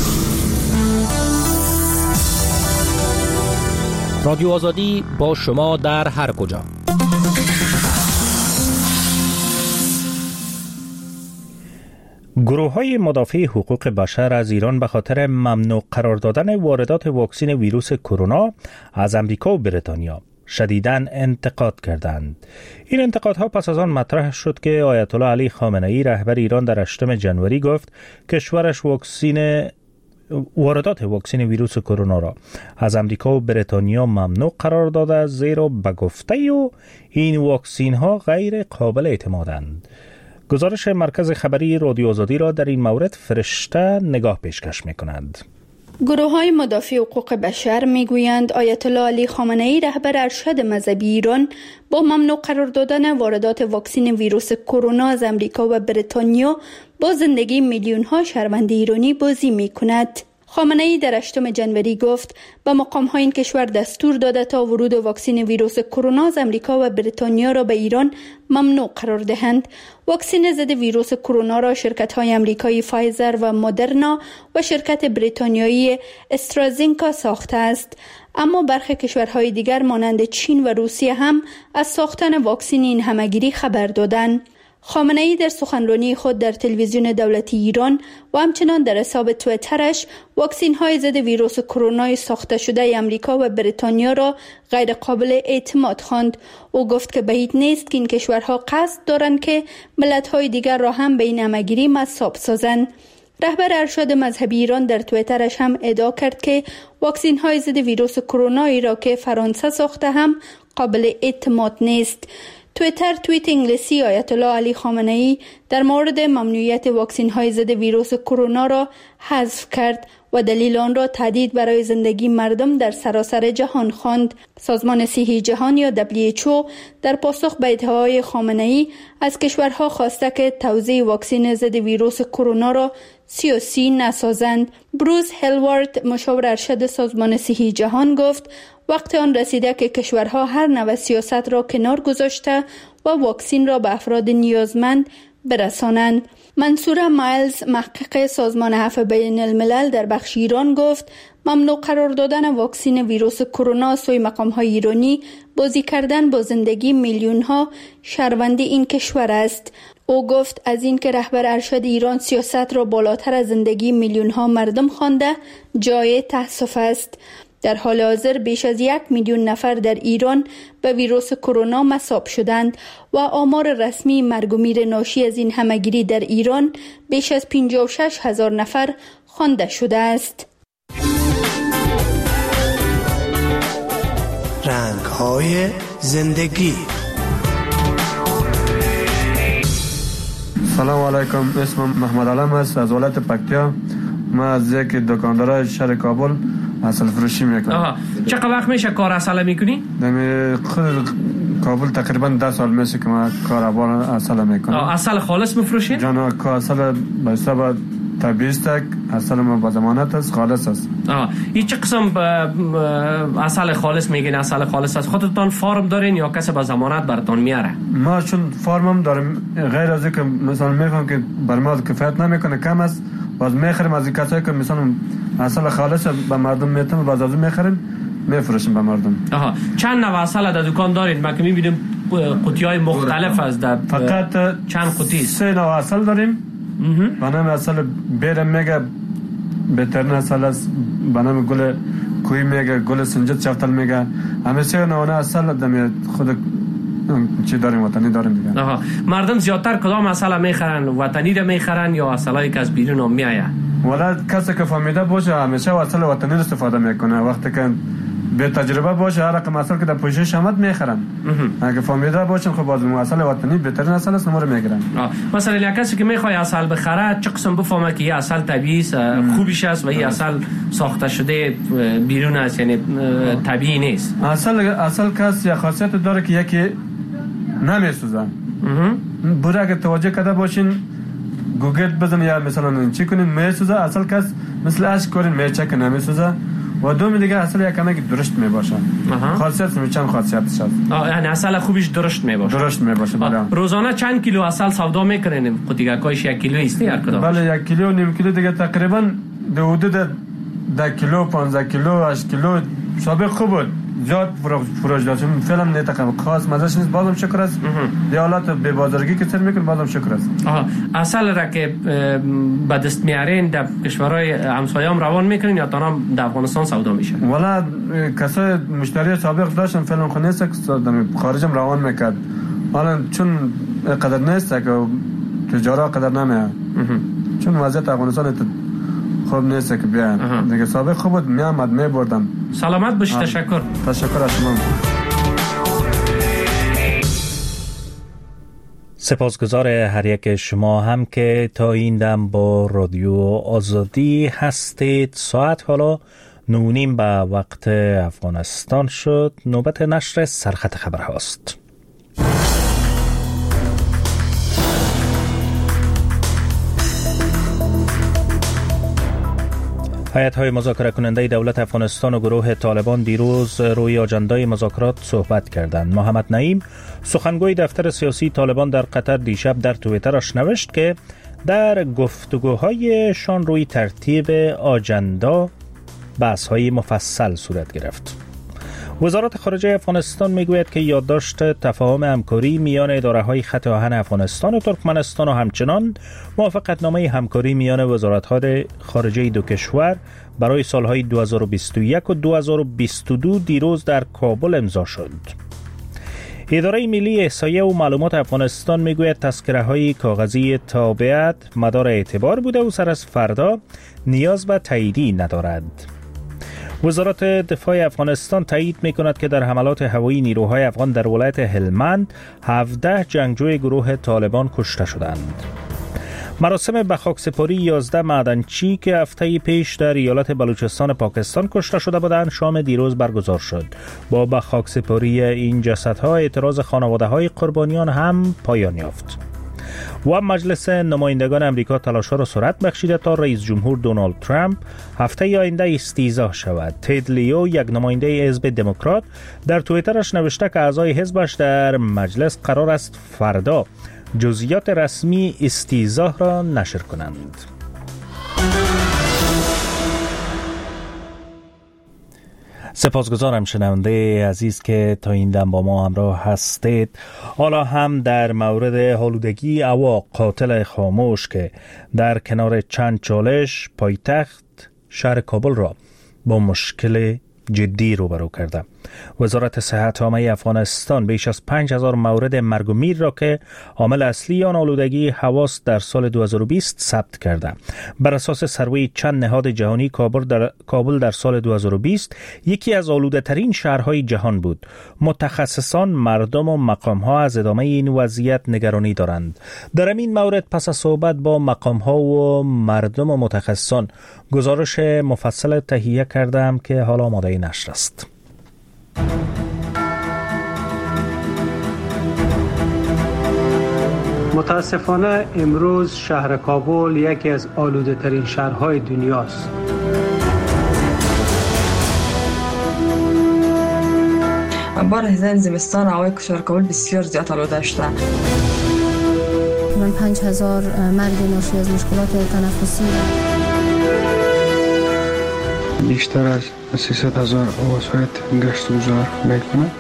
رادیو آزادی با شما در هر کجا. گروه‌های مدافع حقوق بشر از ایران به خاطر ممنوع قرار دادن واردات واکسن ویروس کرونا از امریکا و بریتانیا شدیداً انتقاد کردند. این انتقادها پس از آن مطرح شد که آیت الله علی خامنه‌ای رهبر ایران در 8 جنوری گفت کشورش واکسن واردات واکسن ویروس کرونا را از امریکا و بریتانیا ممنوع قرار داده، زیرا به گفته او این واکسن ها غیر قابل اعتمادند. گزارش مرکز خبری رادیو آزادی را در این مورد فرشته نگاه پیشکش می‌کند. گروه‌های مدافع حقوق بشر میگویند آیت الله علی خامنه ای رهبر ارشد مذهبی ایران با ممنوع قرار دادن واردات واکسن ویروس کرونا از امریکا و بریتانیا با زندگی میلیون‌ها شهروند ایرانی بازی می‌کند. خامنه ای در 8 جنوری گفت به مقام‌های این کشور دستور داده تا ورود واکسن ویروس کرونا از امریکا و بریتانیا را به ایران ممنوع قرار دهند. واکسن ضد ویروس کرونا را شرکت‌های امریکایی فایزر و مدرنا و شرکت بریتانیایی استرازینکا ساخته است، اما برخی کشورهای دیگر مانند چین و روسیه هم از ساختن واکسن این همگیری خبر دادند. خامنه ای در سخنرانی خود در تلویزیون دولتی ایران و همچنان در حساب توییترش واکسن های ضد ویروس کرونا ساخته شده امریکا و بریتانیا را غیر قابل اعتماد خواند. او گفت که بعید نیست که این کشورها قصد دارند که ملت های دیگر را هم به این همگیری مصاب سازند. رهبر ارشد مذهبی ایران در توییترش هم ادعا کرد که واکسن های ضد ویروس کرونا را که فرانسه ساخته هم قابل اعتماد نیست. توییت انگلیسی آیت الله علی خامنه ای در مورد ممنوعیت واکسن های ضد ویروس کرونا را حذف کرد و دلیل آن را تهدید برای زندگی مردم در سراسر جهان خواند. سازمان صحی جهان یا WHO در پاسخ به ادعاهای خامنه ای از کشورها خواسته که توزیع واکسن ضد ویروس کرونا را سیاسی نسازند. بروس هلوارد مشاور ارشد سازمان صحی جهان گفت وقت آن رسیده که کشورها هر نوع سیاست را کنار گذاشته و واکسن را به افراد نیازمند برسانند. منصور مایلز محقق سازمان عفو بین الملل در بخش ایران گفت ممنوع قرار دادن واکسن ویروس کرونا سوی مقام‌های ایرانی بازی کردن با زندگی میلیون‌ها شهروند این کشور است. او گفت از این که رهبر ارشد ایران سیاست را بالاتر از زندگی میلیون‌ها مردم خوانده جای تأسف است. در حال حاضر بیش از 1 میلیون نفر در ایران به ویروس کرونا مصاب شدند و آمار رسمی مرگ و میر ناشی از این همگیری در ایران بیش از 56,000 نفر خوانده شده است. رنگ‌های زندگی. سلام علیکم، اسمم محمد علم است از ولایت پکتیا. من از یک دکاندار شهر کابل عسل فروشی میکنم. چقدر وقت میشه کار عسل میکنی؟ خود کابل تقریبا 10 سال میشه که من کار عسل میکنم. عسل خالص میفروشی؟ جان که عسل به حساب طبیعی است، عسل ما با ضمانت است، خالص است. این چه قسم عسل خالص میگین؟ عسل خالص است خودتون فارم دارین یا کسی با ضمانت براتون میاره؟ ما چون فارمم داریم، غیر از اینکه مثلا میگم که بر ما کفایت نمیکنه، کم است، باز میخریم از کسایی که مثلا عسل خالص به مردم میتونن، باز از میخریم میفروشیم به مردم. چند نوع عسل در دکان دارین؟ ما که میبینیم قوطی‌های مختلف از در فقط چند قوطی؟ 3 نوع عسل داریم. به نام عسل بیرم میگه بهترین عسل است، به نام گل کوی میگه، گل سنجد شفتل میگه. همه 3 نوع عسل دم خود چی داریم، وطنی داریم دیگه. مردم زیادتر کدام عسل میخرن؟ وطنی رو میخرن یا عسلایی که از بیرون هم میآید؟ والا کسی که فهمیده باشه همیشه عسل وطنی رو استفاده میکنه. وقتی که به تجربه باشه هر رقم عسل که در پوشش آمد میخرن. اگه فهمیده باشن خب باز عسل وطنی بهترین عسل است، نمره میگیرن. مثلا یک کسی که میخواد عسل بخره چه قسم بفهمه که این عسل طبیعی است، خوبیش است و این عسل ساخته شده بیرون است، یعنی طبیعی نیست؟ عسل کس یا خاصیت داره که یکی نمیسوزه. بوده که توجه کرده باشین گوگل بزن یا مثلا چی کنین میسوزه. عسل کس مثل اشک کارین میچه که نمیسوزه. و دوم دیگه عسل یک کمی درشت میباشه. خاصیت چند خاصیتش هست. یعنی عسل خوبش درشت میباشه. درشت میباشه. بله. روزانه چند کیلو عسل سودا میکنین؟ قوطی‌کاش 1 کیلو است هر کدام؟ بله 1 کیلو نیم کیلو دیگه تقریبا در حدود 10 کیلو 15 کیلو 8 کیلو سابق خوب بود. زیاد فروش داشتم فعلا نه تقریبا خاص مزهش نیست. بازم شکر است. یا حالت به بازارگی که سر میکنه بازم شکر است. عسل را که به دست میارین در کشورهای همسایه هم روان میکنین یا تنها در افغانستان سودا میشه؟ والا کسای مشتری سابق داشتم فعلا خو نیست که خارجم روان میکرد. حالا چون قدر نیست که تجارت قدر نمیاد. چون وضعیت افغانستان خوب نیست که بیان دیگه. سابق خوب بود میامد میبردم. سلامت باشی. تشکر از شما. سپاسگزار هر یک شما هم که تا این دم با رادیو آزادی هستید. ساعت حالا 9:30 به وقت افغانستان شد. نوبت نشر سرخط خبر هاست. هیئت‌های مذاکره کننده دولت افغانستان و گروه طالبان دیروز روی آجندای مذاکرات صحبت کردند. محمد نعیم سخنگوی دفتر سیاسی طالبان در قطر دیشب در توییترش نوشت که در گفتگوهایشان روی ترتیب آجندا بحث‌های مفصل صورت گرفت. وزارت خارجه افغانستان میگوید که یادداشت تفاهم همکاری میان اداره‌های خط آهن افغانستان و ترکمنستان و همچنان موافقتنامه همکاری میان وزارت‌های خارجه دو کشور برای سالهای 2021 و 2022 دیروز در کابل امضا شد. اداره ملی احصایه و معلومات افغانستان میگوید تذکره‌های کاغذی تابعیت مدار اعتبار بوده و سر از فردا نیاز به تاییدی ندارد. وزارت دفاع افغانستان تایید می‌کند که در حملات هوایی نیروهای افغان در ولایت هلمند 17 جنگجوی گروه طالبان کشته شدند. مراسم به خاکسپاری 11 معدنچی که هفته پیش در ایالت بلوچستان پاکستان کشته شده بودند شام دیروز برگزار شد. با به خاکسپاری این جسدها اعتراض خانواده‌های قربانیان هم پایان یافت. و مجلس نمایندگان امریکا تلاش‌ها را سرعت بخشیده تا رئیس جمهور دونالد ترامپ هفته آینده استیضاح شود. تد لیو، یک نماینده حزب دموکرات، در توییترش نوشته که اعضای حزبش در مجلس قرار است فردا جزئیات رسمی استیضاح را نشر کنند. سپاسگزارم شنونده عزیز که تا این دم با ما همراه هستید. حالا هم در مورد آلودگی هوا قاتل خاموش که در کنار چند چالش پایتخت شهر کابل را با مشکل جدی روبرو کرده. وزارت صحت عامه افغانستان بیش از 5000 مورد مرگ و میر را که عامل اصلی آن آلودگی هواست در سال 2020 ثبت کرده. بر اساس سروی چند نهاد جهانی کابل در سال 2020 یکی از آلوده ترین شهرهای جهان بود. متخصصان، مردم و مقام‌ها از ادامه این وضعیت نگرانی دارند. در این مورد پس از صحبت با مقام‌ها و مردم و متخصصان گزارش مفصل تهیه کردم که حالا آماده نشر است. متاسفانه امروز شهر کابل یکی از آلوده ترین شهرهای دنیاست. بار هزار زمستان هوای شهر کابل بسیار زیاد آلوده شده. من 5000 مرد ناشی از مشکلات تنفسی بیشتر از 300,000 وسایط گشت و گذار میکنه.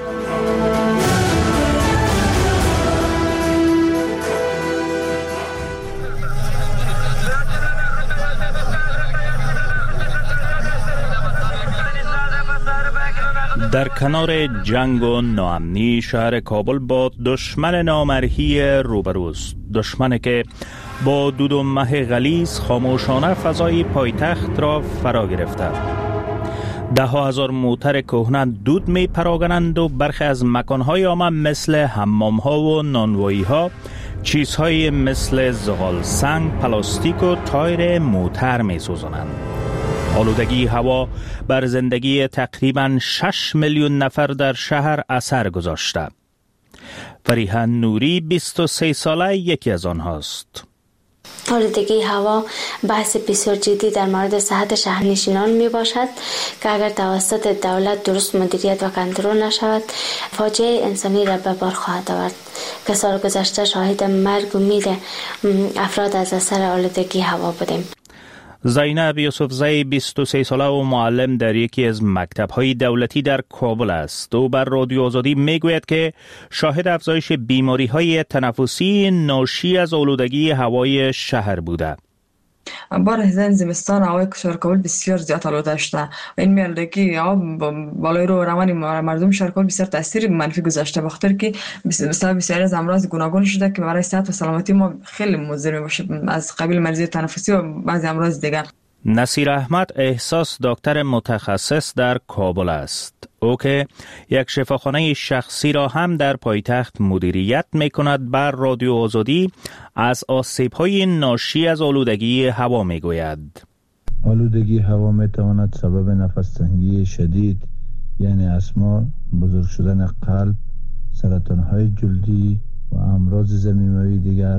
در کنار جنگ و ناامنی شهر کابل با دشمن نامرئی روبروست. دشمنی که با دود و مه غلیظ خاموشانه فضای پایتخت را فرا گرفته. 10,000 موتر کهنه دود می پراگنند و برخی از مکانهای عامه مثل حمام‌ها و نانوایی‌ها چیزهای مثل زغال سنگ، پلاستیک و تایر موتر می سوزانند. آلودگی هوا بر زندگی تقریباً 6 میلیون نفر در شهر اثر گذاشته. فریحان نوری 23 ساله یکی از آنهاست. آلودگی هوا بحث بسیار جدی در مورد صحت شهرنشینان می باشد که اگر توسط دولت درست مدیریت و کنترل نشود فاجعه انسانی را به بار خواهد آورد که سال گذشته شاهد مرگ و میر افراد از اثر آلودگی هوا بودیم. زینب یوسفزی 23 ساله و معلم در یکی از مکتب‌های دولتی در کابل است. او بر رادیو آزادی میگوید که شاهد افزایش بیماری‌های تنفسی ناشی از آلودگی هوای شهر بوده. بار هزار زمستان هوای شهر کابل بسیار زیاد آلوده شده و این آلودگی بالای رو روان مردم شهر کابل بسیار تاثیر منفی گذاشته، بخاطر که بسیار از امراض گوناگون شده که برای صحت و سلامتی ما خیلی مضر میشه، از قبیل مریضی تنفسی و بعضی امراض دیگر. نصیر احمد احساس دکتر متخصص در کابل است. او که یک شفاخانه شخصی را هم در پایتخت مدیریت می کند، بر رادیو آزادی از آسیب‌های ناشی از آلودگی هوا می گوید. آلودگی هوا می تواند سبب نفس‌تنگی شدید یعنی اسما، بزرگ شدن قلب، سرطان‌های جلدی و امراض ضمیموی دیگر،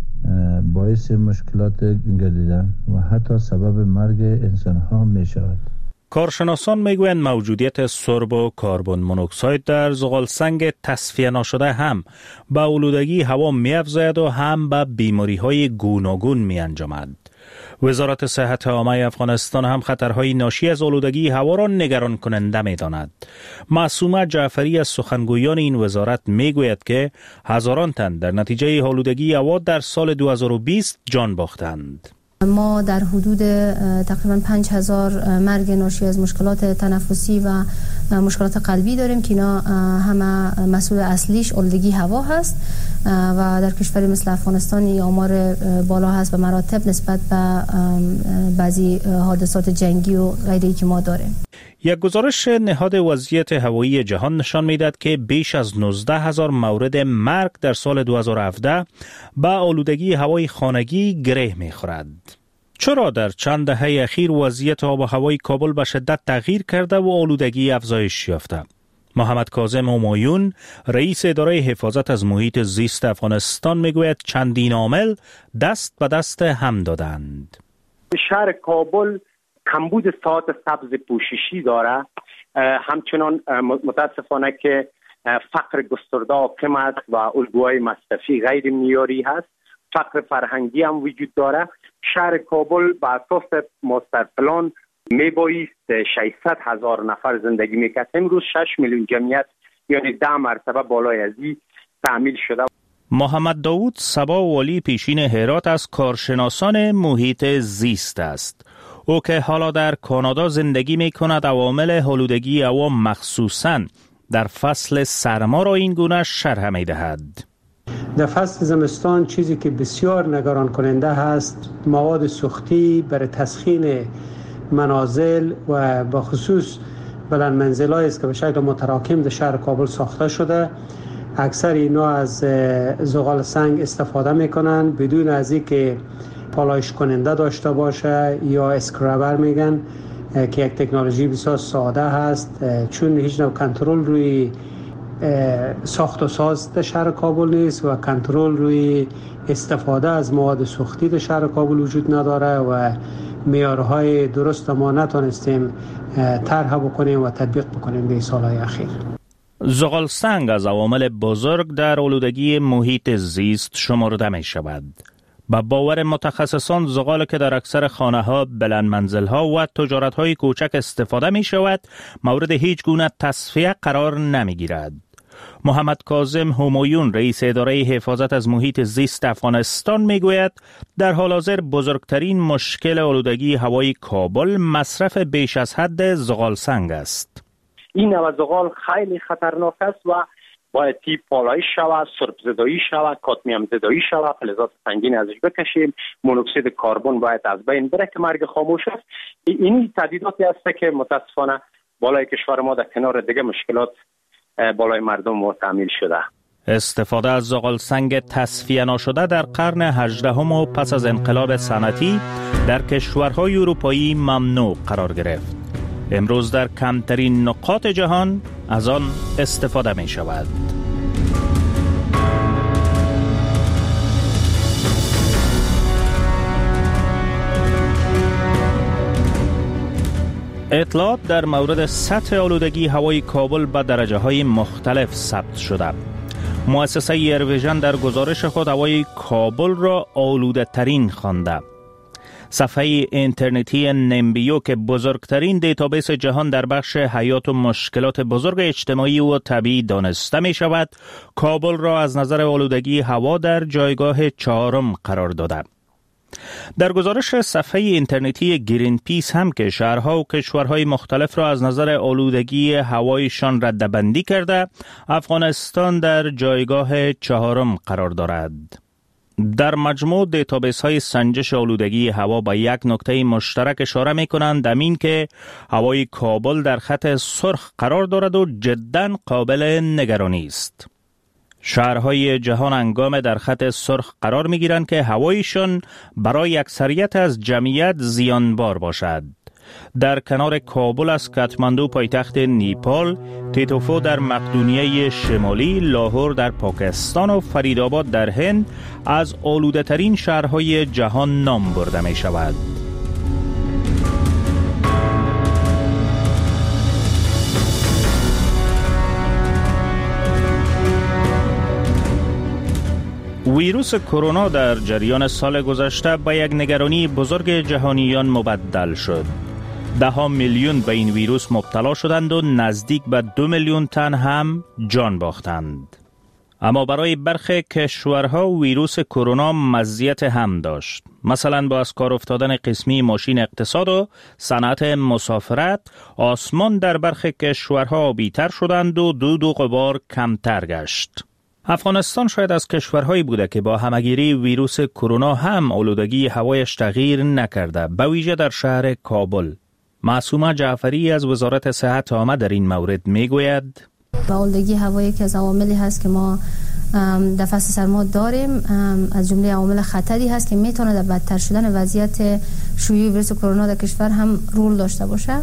باعث مشکلات گردیدن و حتی سبب مرگ انسان‌ها می شود. کارشناسان میگویند موجودیت سرب و کربن مونوکساید در زغالسنگ تصفیه نشده هم به آلودگی هوا می‌افزاید و هم به بیماری‌های گوناگون می‌انجامد. وزارت صحت عامه افغانستان هم خطرهای ناشی از آلودگی هوا را نگران کننده می‌داند. معصومه جعفری از سخنگویان این وزارت می‌گوید که هزاران تن در نتیجه آلودگی هوا در سال 2020 جان باختند. ما در حدود تقریبا 5000 مرگ ناشی از مشکلات تنفسی و مشکلات قلبی داریم که اینا همه مسئول اصلیش آلودگی هوا هست و در کشوری مثل افغانستان آمار بالا هست به مراتب نسبت به بعضی حادثات جنگی و غیری که ما داریم. یک گزارش نهاد وضعیت هوایی جهان نشان می‌دهد که بیش از 19,000 مورد مرگ در سال 2017 به آلودگی هوای خانگی گره می‌خورد. چرا در چند دهه اخیر وضعیت آب و هوای کابل به شدت تغییر کرده و آلودگی افزایش یافته؟ محمد کاظم همایون رئیس اداره حفاظت از محیط زیست افغانستان میگوید چندین عامل دست به دست هم دادند. شهر کابل کمبود ساعت سبز پوششی داره، همچنان متاسفانه که فقر گسترده حاکم است و الگوهای مصرفی غیر معیاری هست، فقر فرهنگی هم وجود داره. شهر کابل به اساس ماستر پلان میبایست 600,000 نفر زندگی میکرد، امروز 6 میلیون جمعیت یعنی 10 مرتبه بالای از این تعمیل شده. محمد داود صبا والی پیشین هرات از کارشناسان محیط زیست است. او که حالا در کانادا زندگی می کند، عوامل آلودگی هوا مخصوصاً در فصل سرما را این گونه شرح می دهد. در فصل زمستان چیزی که بسیار نگران کننده هست مواد سوختی برای تسخین منازل و به خصوص بلند منزل‌هایی است که به شکل متراکم در شهر کابل ساخته شده. اکثر اینا از زغال سنگ استفاده میکنن بدون از اینکه پالایش کننده داشته باشه یا اسکرابر میگن که یک تکنولوژی بسیار ساده هست، چون هیچ نوع کنترل روی ساخت و ساز در شهر کابل نیست و کنترل روی استفاده از مواد سوختی در شهر کابل وجود نداره و معیارهای درست ما نتونستیم طرح بکنیم و تطبیق بکنیم به سالهای اخیر. زغال سنگ از عوامل بزرگ در آلودگی محیط زیست شمرده می شود. با باور متخصصان زغال که در اکثر خانه‌ها، بلند منزل‌ها و تجارت‌های کوچک استفاده می شود، مورد هیچ گونه تصفیه قرار نمی گیرد. محمد کاظم همایون رئیس اداره حفاظت از محیط زیست افغانستان می گوید در حال حاضر بزرگترین مشکل آلودگی هوای کابل مصرف بیش از حد زغال سنگ است. این نوع زغال خیلی خطرناک است و باید پالایش شود، سرب زدایی شود، کادمیم زدایی شود، فلزات سنگین ازش بکشیم، مونوکسید کربن باید از بین بره که مرگ خاموش است. این تهدیداتی است که متاسفانه بالای کشور ما در کنار دیگه مشکلات بالای مردم تعمیل شده. استفاده از زغال سنگ تصفیه نشده در قرن 18 و پس از انقلاب صنعتی در کشورهای اروپایی ممنوع قرار گرفت. امروز در کمترین نقاط جهان از آن استفاده می شود. اطلاعات در مورد سطح آلودگی هوای کابل به درجه‌های مختلف ثبت شده. مؤسسه ایرویژن در گزارش خود هوای کابل را آلوده ترین خوانده. صفحه اینترنتی نمبیو که بزرگترین دیتابیس جهان در بخش حیات و مشکلات بزرگ اجتماعی و طبیعی دانسته می شود، کابل را از نظر آلودگی هوا در جایگاه 4 قرار داده. در گزارش صفحه اینترنتی گرین پیس هم که شهرها و کشورهای مختلف را از نظر آلودگی هوایشان رده‌بندی کرده، افغانستان در جایگاه 4 قرار دارد. در مجموع دیتابیس های سنجش آلودگی هوا به یک نکته مشترک اشاره می کنند، امین که هوای کابل در خط سرخ قرار دارد و جداً قابل نگرانی است. شهرهای جهان هنگام در خط سرخ قرار می گیرند که هوایشان برای اکثریت از جمعیت زیانبار باشد. در کنار کابل از کاتماندو پایتخت نیپال، تیتوفو در مقدونیه شمالی، لاهور در پاکستان و فریدآباد در هند از آلوده ترین شهرهای جهان نام برده می شود. ویروس کرونا در جریان سال گذشته به یک نگرانی بزرگ جهانیان مبدل شد. 10 میلیون به این ویروس مبتلا شدند و نزدیک به 2 میلیون تن هم جان باختند. اما برای برخی کشورها ویروس کرونا مزیت هم داشت. مثلا با از کار افتادن قسمی ماشین اقتصاد و صنعت مسافرت، آسمان در برخی کشورها آبی‌تر شدند و دود و غبار کمتر گشت. افغانستان شاید از کشورهایی بوده که با همگیری ویروس کرونا هم آلودگی هوایش تغییر نکرده، به ویژه در شهر کابل. معصومه جعفری از وزارت صحت عامه در این مورد میگوید: آلودگی هوایی که از عواملی هست که ما در فصل سرما داریم، از جمله عوامل خطری هست که میتونه در بدتر شدن وضعیت شیوع ویروس کرونا در کشور هم رول داشته باشه،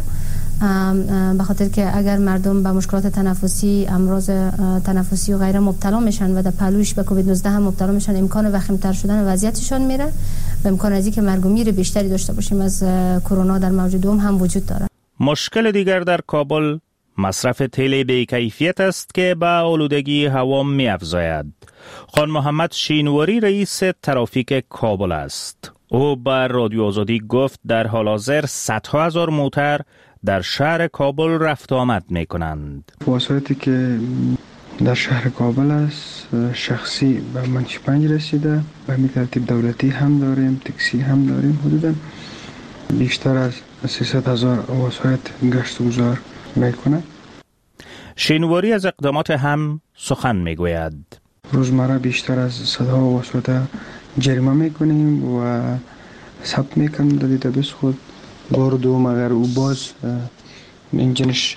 به خاطر که اگر مردم به مشکلات تنفسی، امراض تنفسی و غیره مبتلا میشن و در پهلوش به کووید 19 هم مبتلا میشن، امکان وخیم‌تر شدن وضعیتشان میره و امکان از اینکه مرگ و میر بیشتری داشته باشیم از کرونا در موج دوم هم وجود داره. مشکل دیگر در کابل مصرف تیل بی‌کیفیت است که به آلودگی هوا می‌افزاید. خان محمد شینواری رئیس ترافیک کابل است. او به رادیو آزادی گفت در حال حاضر صدها هزار موتر در شهر کابل رفت آمد می کنند. وسایتی که در شهر کابل است شخصی به منشی 5 رسیده، به همین ترتیب دولتی هم داریم، تاکسی هم داریم. حدودا بیشتر از 300,000 وسایت گشت و گذار می کنند. شینواری از اقدامات هم سخن می گوید: روزمره بیشتر از 100 وسایت جریمه می کنیم و ثبت می کنیم در دیتابیس خود. بار دوم اگر او باز انجینش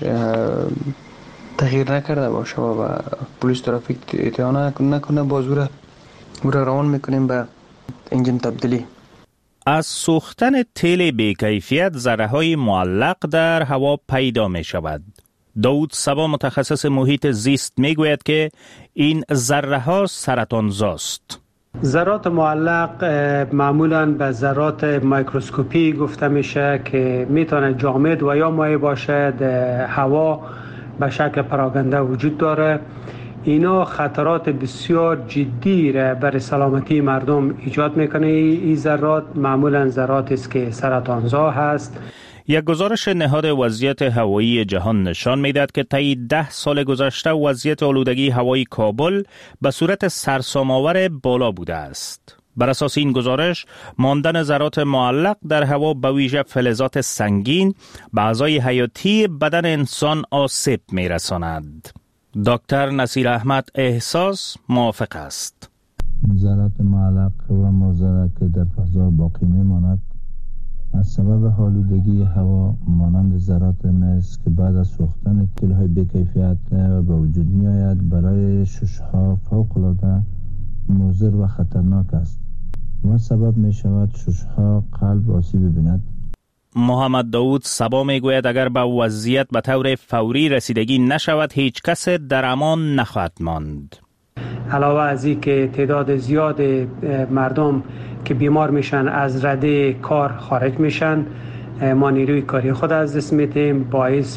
تغییر نکرده باشه و پلیس ترافیک اطاعت نکنه، باز او را روان میکنیم به انجین تبدیلی. از سوختن تیل بی‌کیفیت ذره‌های معلق در هوا پیدا می شود. داود صبا متخصص محیط زیست می گوید که این ذره‌ها سرطانزاست. ذرات معلق معمولاً به ذرات میکروسکوپی گفته میشه که میتونه جامد و یا مایع باشه، هوا به شکل پراکنده وجود داره. اینا خطرات بسیار جدی را برای سلامتی مردم ایجاد میکنه. این ذرات معمولاً ذراتی است که سرطانزا هست. یک گزارش نهاد وضعیت هوایی جهان نشان میدهد که طی 10 سال گذشته وضعیت آلودگی هوایی کابل به صورت سرسام‌آور بالا بوده است. بر اساس این گزارش، ماندن ذرات معلق در هوا به ویژه فلزات سنگین به اعضای حیاتی بدن انسان آسیب میرساند. دکتر نصیر احمد احساس موافق است. ذرات معلق و مضر که در فضا باقی میماند از سبب آلودگی هوا مانند ذرات مس که بعد از سوختن تیل‌های بی‌کیفیت به وجود می‌آید، برای شش‌ها فوق‌العاده مضر و خطرناک است و سبب می‌شود شش‌ها قلب آسیب ببیند. محمد داود صبا میگوید اگر به وضعیت به طور فوری رسیدگی نشود، هیچ کس در امان نخواهد ماند. علاوه از این که تعداد زیاد مردم که بیمار میشن از رده کار خارج میشن، ما نیروی کاری خود از دست میدیم، باعث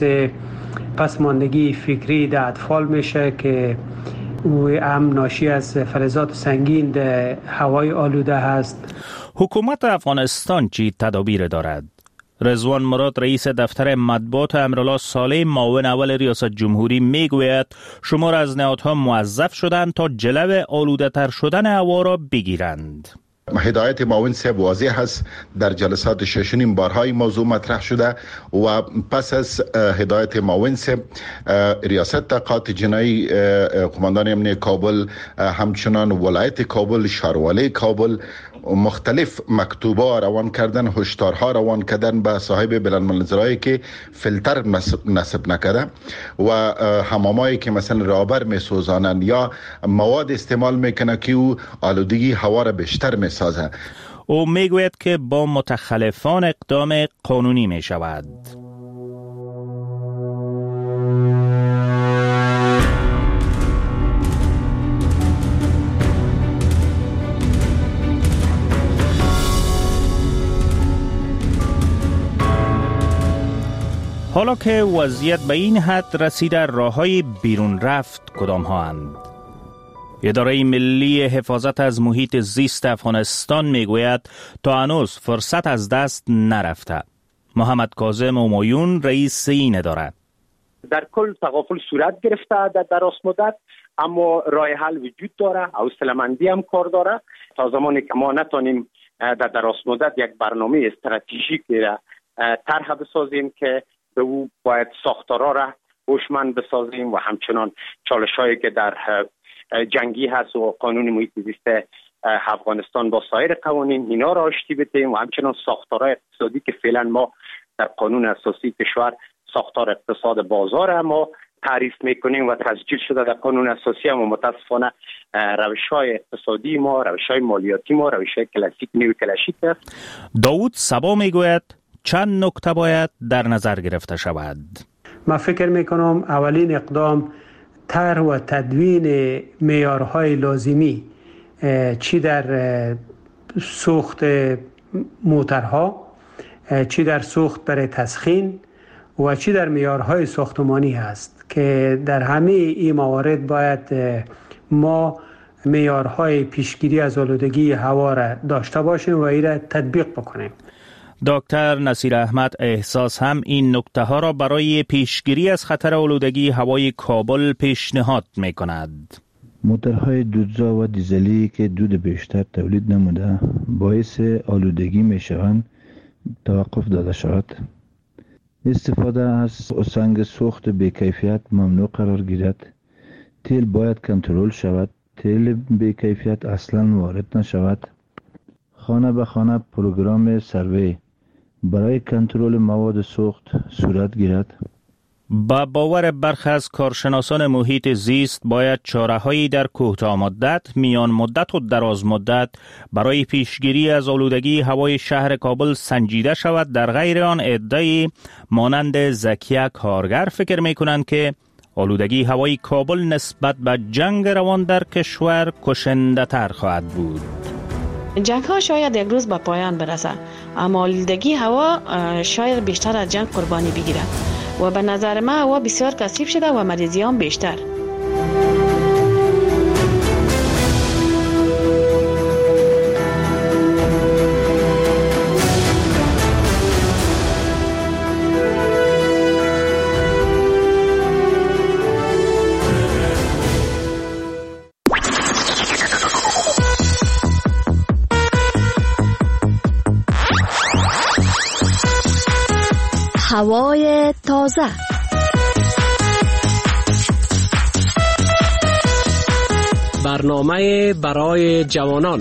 پسماندگی فکری در اطفال میشه که او هم ناشی از فلزات سنگین در هوای آلوده هست. حکومت افغانستان چی تدابیر دارد؟ رضوان مراد رئیس دفتر مطبوعات امرالله صالح معاون اول ریاست جمهوری میگوید شمار از نهادها موظف شدند تا جلو آلوده تر شدن هوا را بگیرند. هدایت معاون صاحب واضح است در جلسات 6 بارهای موضوع مطرح شده و پس از هدایت معاون صاحب ریاست تحقیقات جنایی قماندان امنیت کابل همچنان ولایت کابل شاروالی کابل مختلف مکتوبا روان کردن، هشدارها روان کردن به صاحب بلندمنظرهایی که فیلتر نصب نکرده و حمامایی که مثلا رابر میسوزانند یا مواد استعمال میکنه که او آلودگی هوا را بیشتر میسازه. او میگوید که با متخلفان اقدام قانونی میشود. حالا که وضعیت به این حد رسیده، راه‌های بیرون رفت کدام ها اند؟ اداره ملی حفاظت از محیط زیست افغانستان میگوید تا هنوز فرصت از دست نرفته. محمد کاظم همایون رئیس این اداره: در کل تغافل صورت گرفته در دراز مدت، اما راه حل وجود داره، حوصله‌مندی هم کار داره. تا زمانی که ما نتونیم در دراز مدت یک برنامه استراتژیک طرح بسازیم که به او باید ساختارها را هوشمند بسازیم و همچنان چالش‌هایی که در جنگی هست و قانون محیط زیست افغانستان با سایر قوانین اینا را آشتی بدیم و همچنان ساختارهای اقتصادی که فعلا ما در قانون اساسی کشور ساختار اقتصاد بازار ما تعریف میکنیم و تسجیل شده در قانون اساسی، اما متاسفانه روش‌های اقتصادی ما، روش‌های مالیاتی ما، روش‌های کلاسیک نیوکلاسیک است. داوود صبا میگوید چند نکته باید در نظر گرفته شود. من فکر میکنم اولین اقدام طرح و تدوین معیارهای لازمی، چی در سوخت موترها، چی در سوخت برای تسخین و چی در معیارهای ساختمانی هست که در همه این موارد باید ما معیارهای پیشگیری از آلودگی هوا را داشته باشیم و این را تطبیق بکنیم. دکتر نصیر احمد احساس هم این نکته ها را برای پیشگیری از خطر آلودگی هوای کابل پیشنهاد می کند. موتورهای دودزا و دیزلی که دود بیشتر تولید نموده باعث آلودگی می شوند توقف داده شود. استفاده از سنگ سوخت بی‌کیفیت ممنوع قرار گیرد. تیل باید کنترل شود. تیل بی‌کیفیت اصلا وارد نشود. خانه به خانه پروگرام سروی برای کنترل مواد سوخت صورت گیرد. با باور برخی از کارشناسان محیط زیست باید چاره‌هایی در کوتاه مدت، میان مدت و دراز مدت برای پیشگیری از آلودگی هوای شهر کابل سنجیده شود. در غیر آن عده‌ای مانند زکیه کارگر فکر می‌کنند که آلودگی هوای کابل نسبت به جنگ روان در کشور کشنده تر خواهد بود. جنگ ها شاید یک روز به پایان برسه، اما آلودگی هوا شاید بیشتر از جنگ قربانی بگیرد و به نظر من هوا بسیار کثیف شده و مریضیان بیشتر. هوای تازه. برنامه برای جوانان.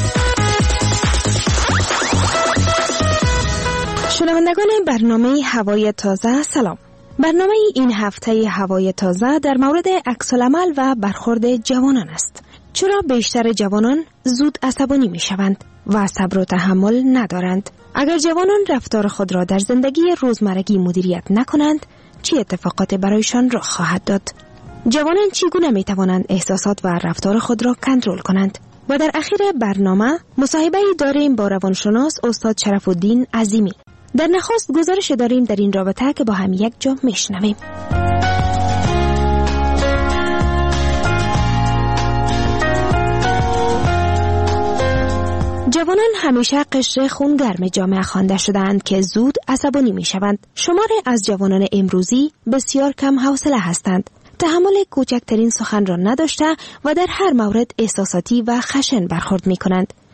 شنوندگان برنامه هوای تازه سلام. برنامه این هفته هوای تازه در مورد عکس‌العمل و برخورد جوانان است. چرا بیشتر جوانان زود عصبانی می شوند و صبر و تحمل ندارند؟ اگر جوانان رفتار خود را در زندگی روزمرگی مدیریت نکنند، چه اتفاقات برایشان رخ خواهد داد؟ جوانان چگونه می توانند احساسات و رفتار خود را کنترل کنند؟ و در اخیر برنامه مصاحبه‌ای داریم با روانشناس استاد شرف‌الدین عظیمی. در نخست گزارش داریم در این رابطه که با هم یک جا میشنویم. جوانان همیشه قشر خونگرم جامعه خوانده شده‌اند که زود عصبانی می‌شوند. شمار از جوانان امروزی بسیار کم حوصله هستند. تحمل کوچکترین سخن را نداشته و در هر مورد احساساتی و خشن برخورد می‌کنند.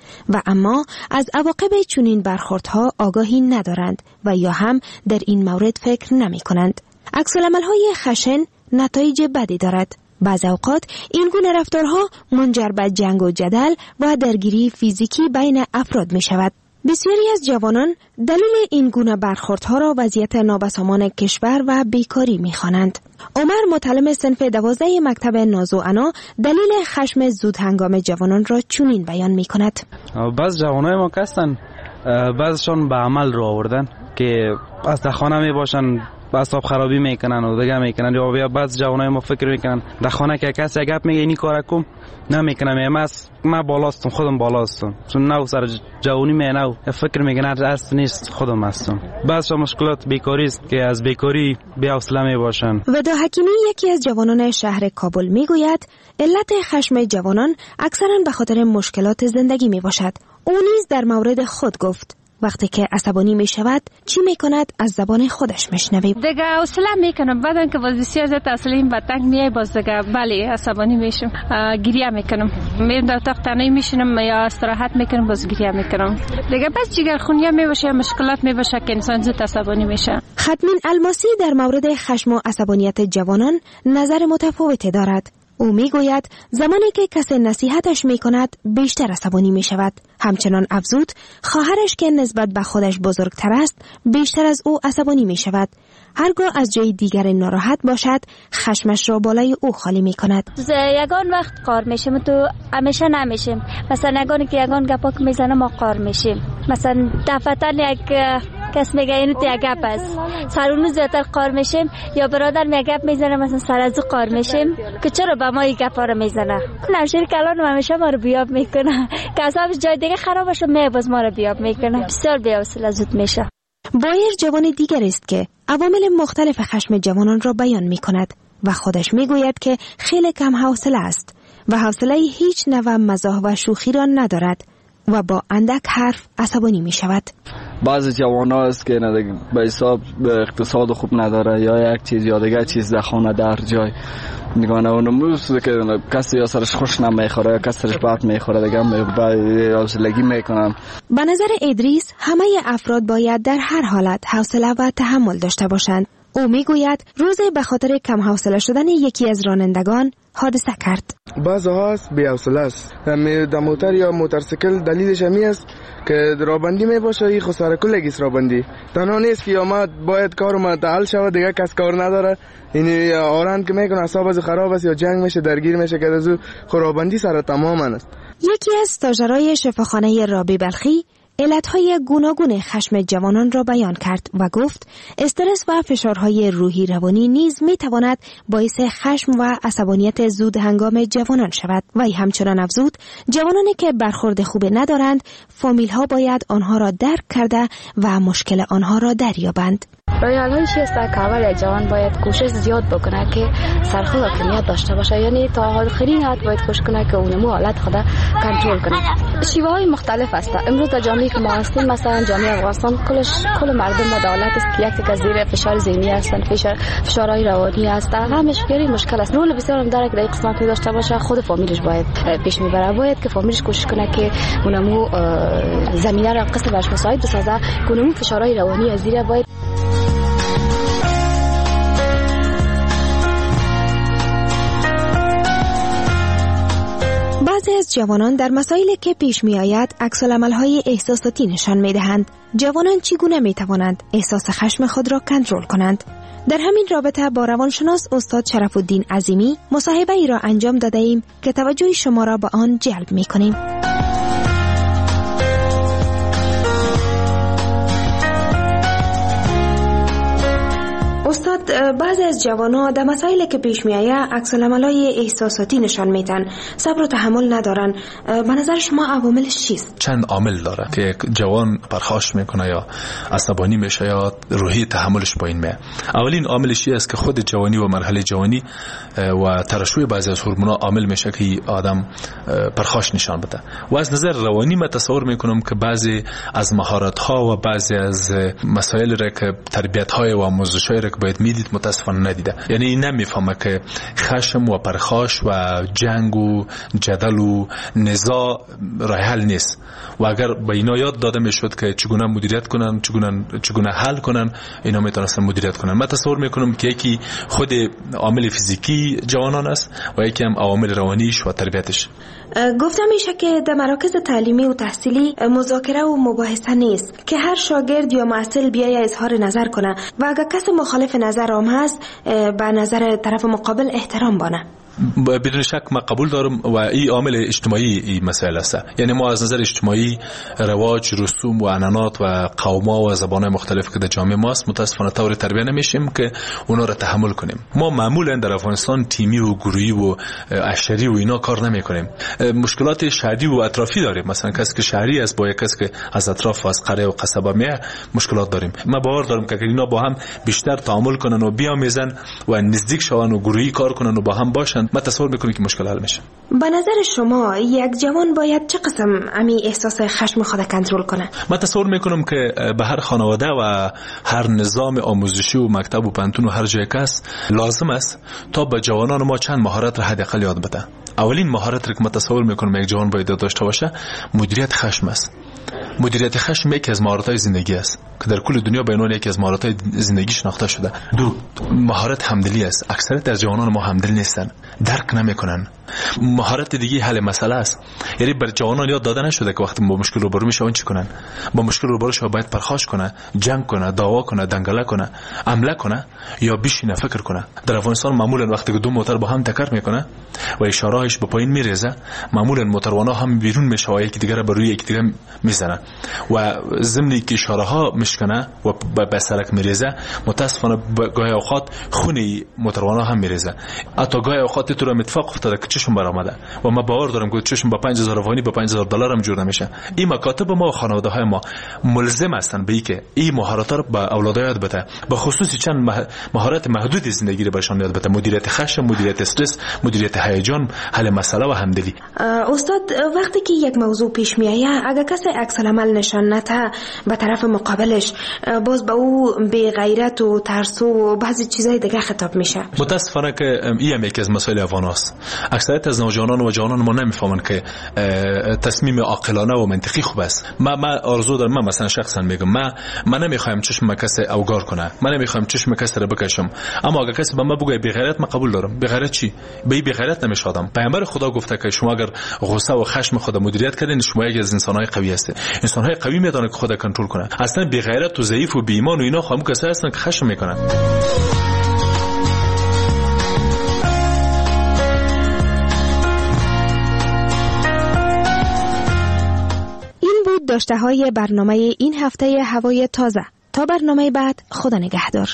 و اما از عواقب چنین برخوردها آگاهی ندارند و یا هم در این مورد فکر نمی کنند. عکس‌العمل‌های خشن نتایج بدی دارد. بعض اوقات این گونه رفتارها منجر به جنگ و جدل و درگیری فیزیکی بین افراد می شود. بسیاری از جوانان دلیل این گونه برخوردها را وضعیت نابسامان کشور و بیکاری می خوانند. عمر متعلم صنف 12 مکتب ناز و عنا دلیل خشم زود هنگام جوانان را چنین بیان می کند. بعض جوانای ما هستند بعضشان به عمل رو آوردن که از خانه می باشن اعصاب خرابی میکنن و دیگه میکنن، یا بعض جوانای ما فکر میکنن در خانه که کسی گپ میگه اینی کارا کم نمیکنم، من بالاستم، خودم بالاستم، چون نو سر جوانی مینو فکر میکنن اصل نیست، خودم هستم. بعض مشکلات بیکاری است که از بیکاری بی حوصله میباشن. ودا حکیمی یکی از جوانان شهر کابل میگوید علت خشم جوانان اکثرا به خاطر مشکلات زندگی میباشد. او نیز در مورد خود گفت وقتی که عصبانی می شود چی می کند از زبان خودش میشنویم. دیگه حوصله میکنم، بعدن که باز بسیار زیاد اصلیم به تنگ میای، باز دیگه بله عصبانی میشم، گریه میکنم، میرم در اتاق تنهایی میشینم یا استراحت میکنم، باز گریه میکنم. دیگه بس جگرخونی میباشه، مشکلات میباشه که انسان زود عصبانی میشه. ختمین الماسی در مورد خشم و عصبانیت جوانان نظر متفاوتی دارد. او میگوید زمانی که کسی نصیحتش میکند بیشتر عصبانی میشود. همچنان افزود خواهرش که نسبت به خودش بزرگتر است بیشتر از او عصبانی میشود. هرگاه از جای دیگر ناراحت باشد خشمش را بالای او خالی میکند. یگان وقت قار میشم تو همیشه نمیشیم، مثلا یگانی که یگان گپاک میزنه ما قار میشیم، مثلا دفعتاً یک کس میگه اینو تو یک گپ است سرونو زیادتر قار میشیم، یا برادر میگه گپ میزنه مثلا سر از قار میشیم که چرا به ما این گپا رو میزنه. نمشیر کلان همیشه ما رو بیاب میکنه که اصلا جای دیگه خراب بشه باز ما رو بیاب میکنه، بسیار بی‌حوصله زود میشه. بایر جوان دیگر است که عوامل مختلف خشم جوانان را بیان میکند و خودش میگوید که خیلی کم حوصله است و حوصله هیچ نوع مزاح و شوخی را ندارد و با اندک حرف عصبانی می شود. بعضی جوانان است که به حساب اقتصاد خوب نداره یا یک چیز یا دیگه چیز در خانه در جای نگانه اونموز که کسی یا سرش خوش نمیخوره یا کسی سرش بد میخوره دیگه حوصلگی میکنن. به نظر ادریس همه افراد باید در هر حالت حوصله و تحمل داشته باشند. او میگوید روزی به خاطر کم حوصله شدن یکی از رانندگان حادثه کرد. بعضا هست بی حوصله است، در موتر یا موتورسیکل دلیلش همی است که رابندی می باشه، این خود سر کلگیست رابندی تنها نیست که یا ما باید کارم تعال شود دیگه کس کار نداره، این آرند که میکنه اعصاب از خراب است یا جنگ میشه درگیر میشه که از رابندی سر تماما است. یکی از استاژرای شفاخانه رابی بلخی علتهای گوناگون خشم جوانان را بیان کرد و گفت استرس و فشارهای روحی روانی نیز میتواند باعث خشم و عصبانیت زود هنگام جوانان شود. و همچنان افزود جوانانی که برخورد خوب ندارند فامیل ها باید آنها را درک کرده و مشکل آنها را دریابند. راه حل چیست که اول جوان باید کوشش زیاد بکنه که سرخوش حاکمیت داشته باشه، یعنی تا آخرین حد باید کوشش کنه که اونمو حالت خود کنترل کنه. شیوه های مختلف است. امروز در جامعه که ما هستیم مثلا جامعه افغانستان کل مردم مداولت است که یک زیر فشار ذهنی هستند، فشارهای روانی هست، همش مشکل است. رول بسیار هم داره که در قسمت داشته باشه خود فامیلش باید پیش میبره، باید که فامیلش کوشش کنه که اونمو زمینه را قسم برش مساعد بسازه که اونمو فشارهای روانی از زیر باید. بعضی از جوانان در مسائلی که پیش می آید عکس‌العمل‌های احساساتی نشان می دهند. جوانان چگونه می توانند احساس خشم خود را کنترل کنند؟ در همین رابطه با روانشناس استاد شرف الدین عظیمی مصاحبه ای را انجام داده ایم که توجه شما را به آن جلب می کنیم. استاد، بعضی از جوانان در مسائلی که پیش میآید عکس‌العمل‌های احساساتی نشان میدن، صبر و تحمل ندارن. به نظر شما عواملش چیست؟ چند عامل داره که جوان پرخاش میکنه یا عصبانی میشه یا روحی تحملش پایین میاد. اولین عاملش است که خود جوانی و مرحله جوانی و ترشح بعضی از هورمون‌ها عامل میشه که آدم پرخاش نشان بده. و از نظر روانی من تصور میکنم که بعضی از مهارت‌ها و بعضی از مسائل را که تربیت‌های و آموزش‌های را که باید میدیم جدید متاسفانه ندیده. یعنی نمیفهمه که خشم و پرخاش و جنگ و جدل و نزاع راه حل نیست و اگر به اینا یاد داده میشد که چگونه مدیریت کنن، چگونه حل کنن، اینا میتونستن مدیریت کنن. من تصور میکنم که یکی خود عامل فیزیکی جوانان است و یکی هم عوامل روانیش و تربیتش. گفتم میشه که در مراکز تعلیمی و تحصیلی مذاکره و مباحثه نیست که هر شاگرد یا محصل بیای اظهار نظر کنه و اگر کسی مخالف نظر هم هست به نظر طرف مقابل احترام بانه. بدون شک من قبول دارم و این عامل اجتماعی این مسئله است. یعنی ما از نظر اجتماعی رواج، رسوم و عنعنات و قوم‌ها و زبان‌های مختلف که در جامعه ماست متاسفانه طور تربیت نمیشیم که اونا را تحمل کنیم. ما معمولا در افغانستان تیمی و گروهی و عشری و اینا کار نمی‌کنیم. مشکلات شهری و اطرافی داریم. مثلا کسی که شهری است با کسی که از اطراف و از قریه و قصبه میاد مشکلات داریم. من باور دارم که اینا با هم بیشتر تعامل کنن و بیامیزن و نزدیک شون و گروهی کار کنن و با هم باشن، من تصور میکنم که مشکل حل میشه. به نظر شما یک جوان باید چه قسم احساس خشم خود کنترل کنه؟ من تصور میکنم که به هر خانواده و هر نظام آموزشی و مکتب و پانتون و هر جای کس لازم است تا به جوانان ما چند مهارت را حداقل یاد بده. اولین مهارت را که من تصور میکنم یک جوان باید داشته باشه مدیریت خشم است. مدیریت خشم یکی از مهارت‌های زندگی است که در کل دنیا به عنوان یکی از مهارت‌های زندگی شناخته شده. دو، مهارت همدلی است. اکثریت از جوانان ما همدل نیستن، درک نمی‌کنن. مهارت دیگه حل مسئله است. یعنی بر جوانان یاد داده نشده که وقتی با مشکل روبرو میشه اون چی کنن. با مشکل روبرو شو باید پرخاش کنه، جنگ کنه، دعوا کنه، دنگله کنه، حمله کنه یا بشینه فکر کنه. در افغانستان معمولا وقتی که دو موتور با هم تکر میکنه و اشاره‌اش به پایین میریزه، معمولا موتوروانا هم بیرون میشه و یکی دیگه را بر روی یکی دیگه میزنه و ضمن که اشاره ها میشکنه و به سرک میریزه، متاسفانه گاهی اوقات خون موتوروانا هم میریزه. حتی گاهی اوقات تو را اتفاق افتاده که چشم برآمده و ما باور دارم که چشم با 5000 افغانی با 5000 دلار هم جور نمیشه. این مکاتب ما و خانواده های ما ملزم هستن به اینکه این مهارت‌ها رو به اولادها یاد بده، به خصوص چند مهارت محدود زندگی رو بهشون یاد بده: مدیریت خشم، مدیریت استرس، مدیریت هیجان، حل مسئله و همدلی. استاد، وقتی که یک موضوع پیش میآید اگر کسی عکس العمل نشان نده به طرف مقابلش، باز به او بی غیرت و ترس و بعضی چیزای دیگه خطاب میشه. متاسفانه که این یکی از مسائل افغان است. اکثریت از نوجوانان و جوانان ما نمیفهمن که تصمیم عاقلانه و منطقی خوب است. من آرزو دارم، من مثلا شخصا میگم من نمیخوایم چشم کسی اوگار کنه، من نمیخوایم چشم کسی رو بکشم، اما اگر کسی به من بگه بی غیرت، من قبول دارم. بی غیرت چی؟ بی غیرت نمیشادم. پیامبر خدا گفته که شما اگر غصه و خشم خود مدیریت کردین، شما یکی از انسان‌های قوی هستید. انسان‌های قوی میدونن که خود کنترل کنه. اصلا بی غیرت و ضعیف و بی ایمان و اینا خام کسایی هستن که خشم میکنن. داشته های برنامه این هفته هوای تازه. تا برنامه بعد، خدا نگهدار.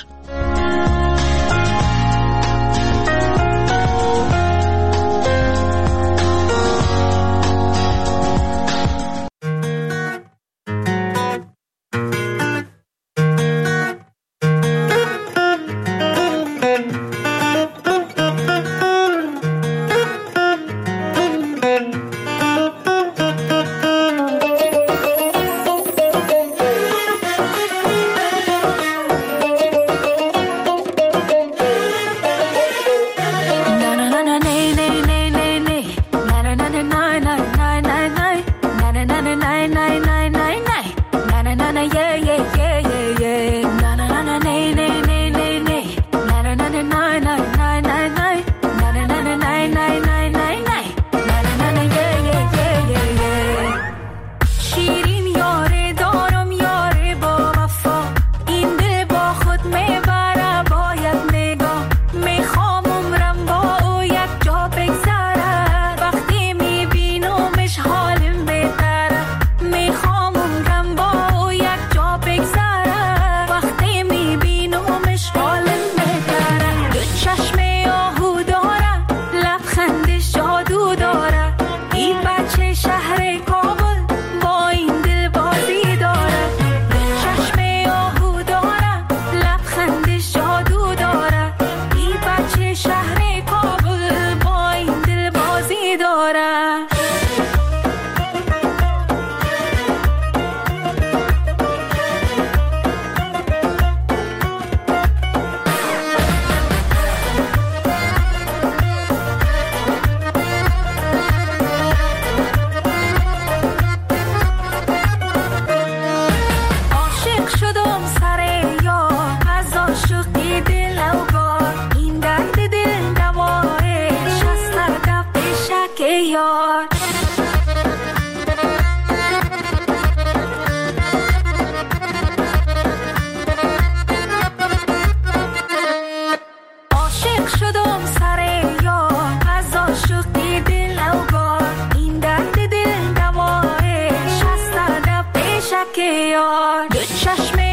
که یار دو چشم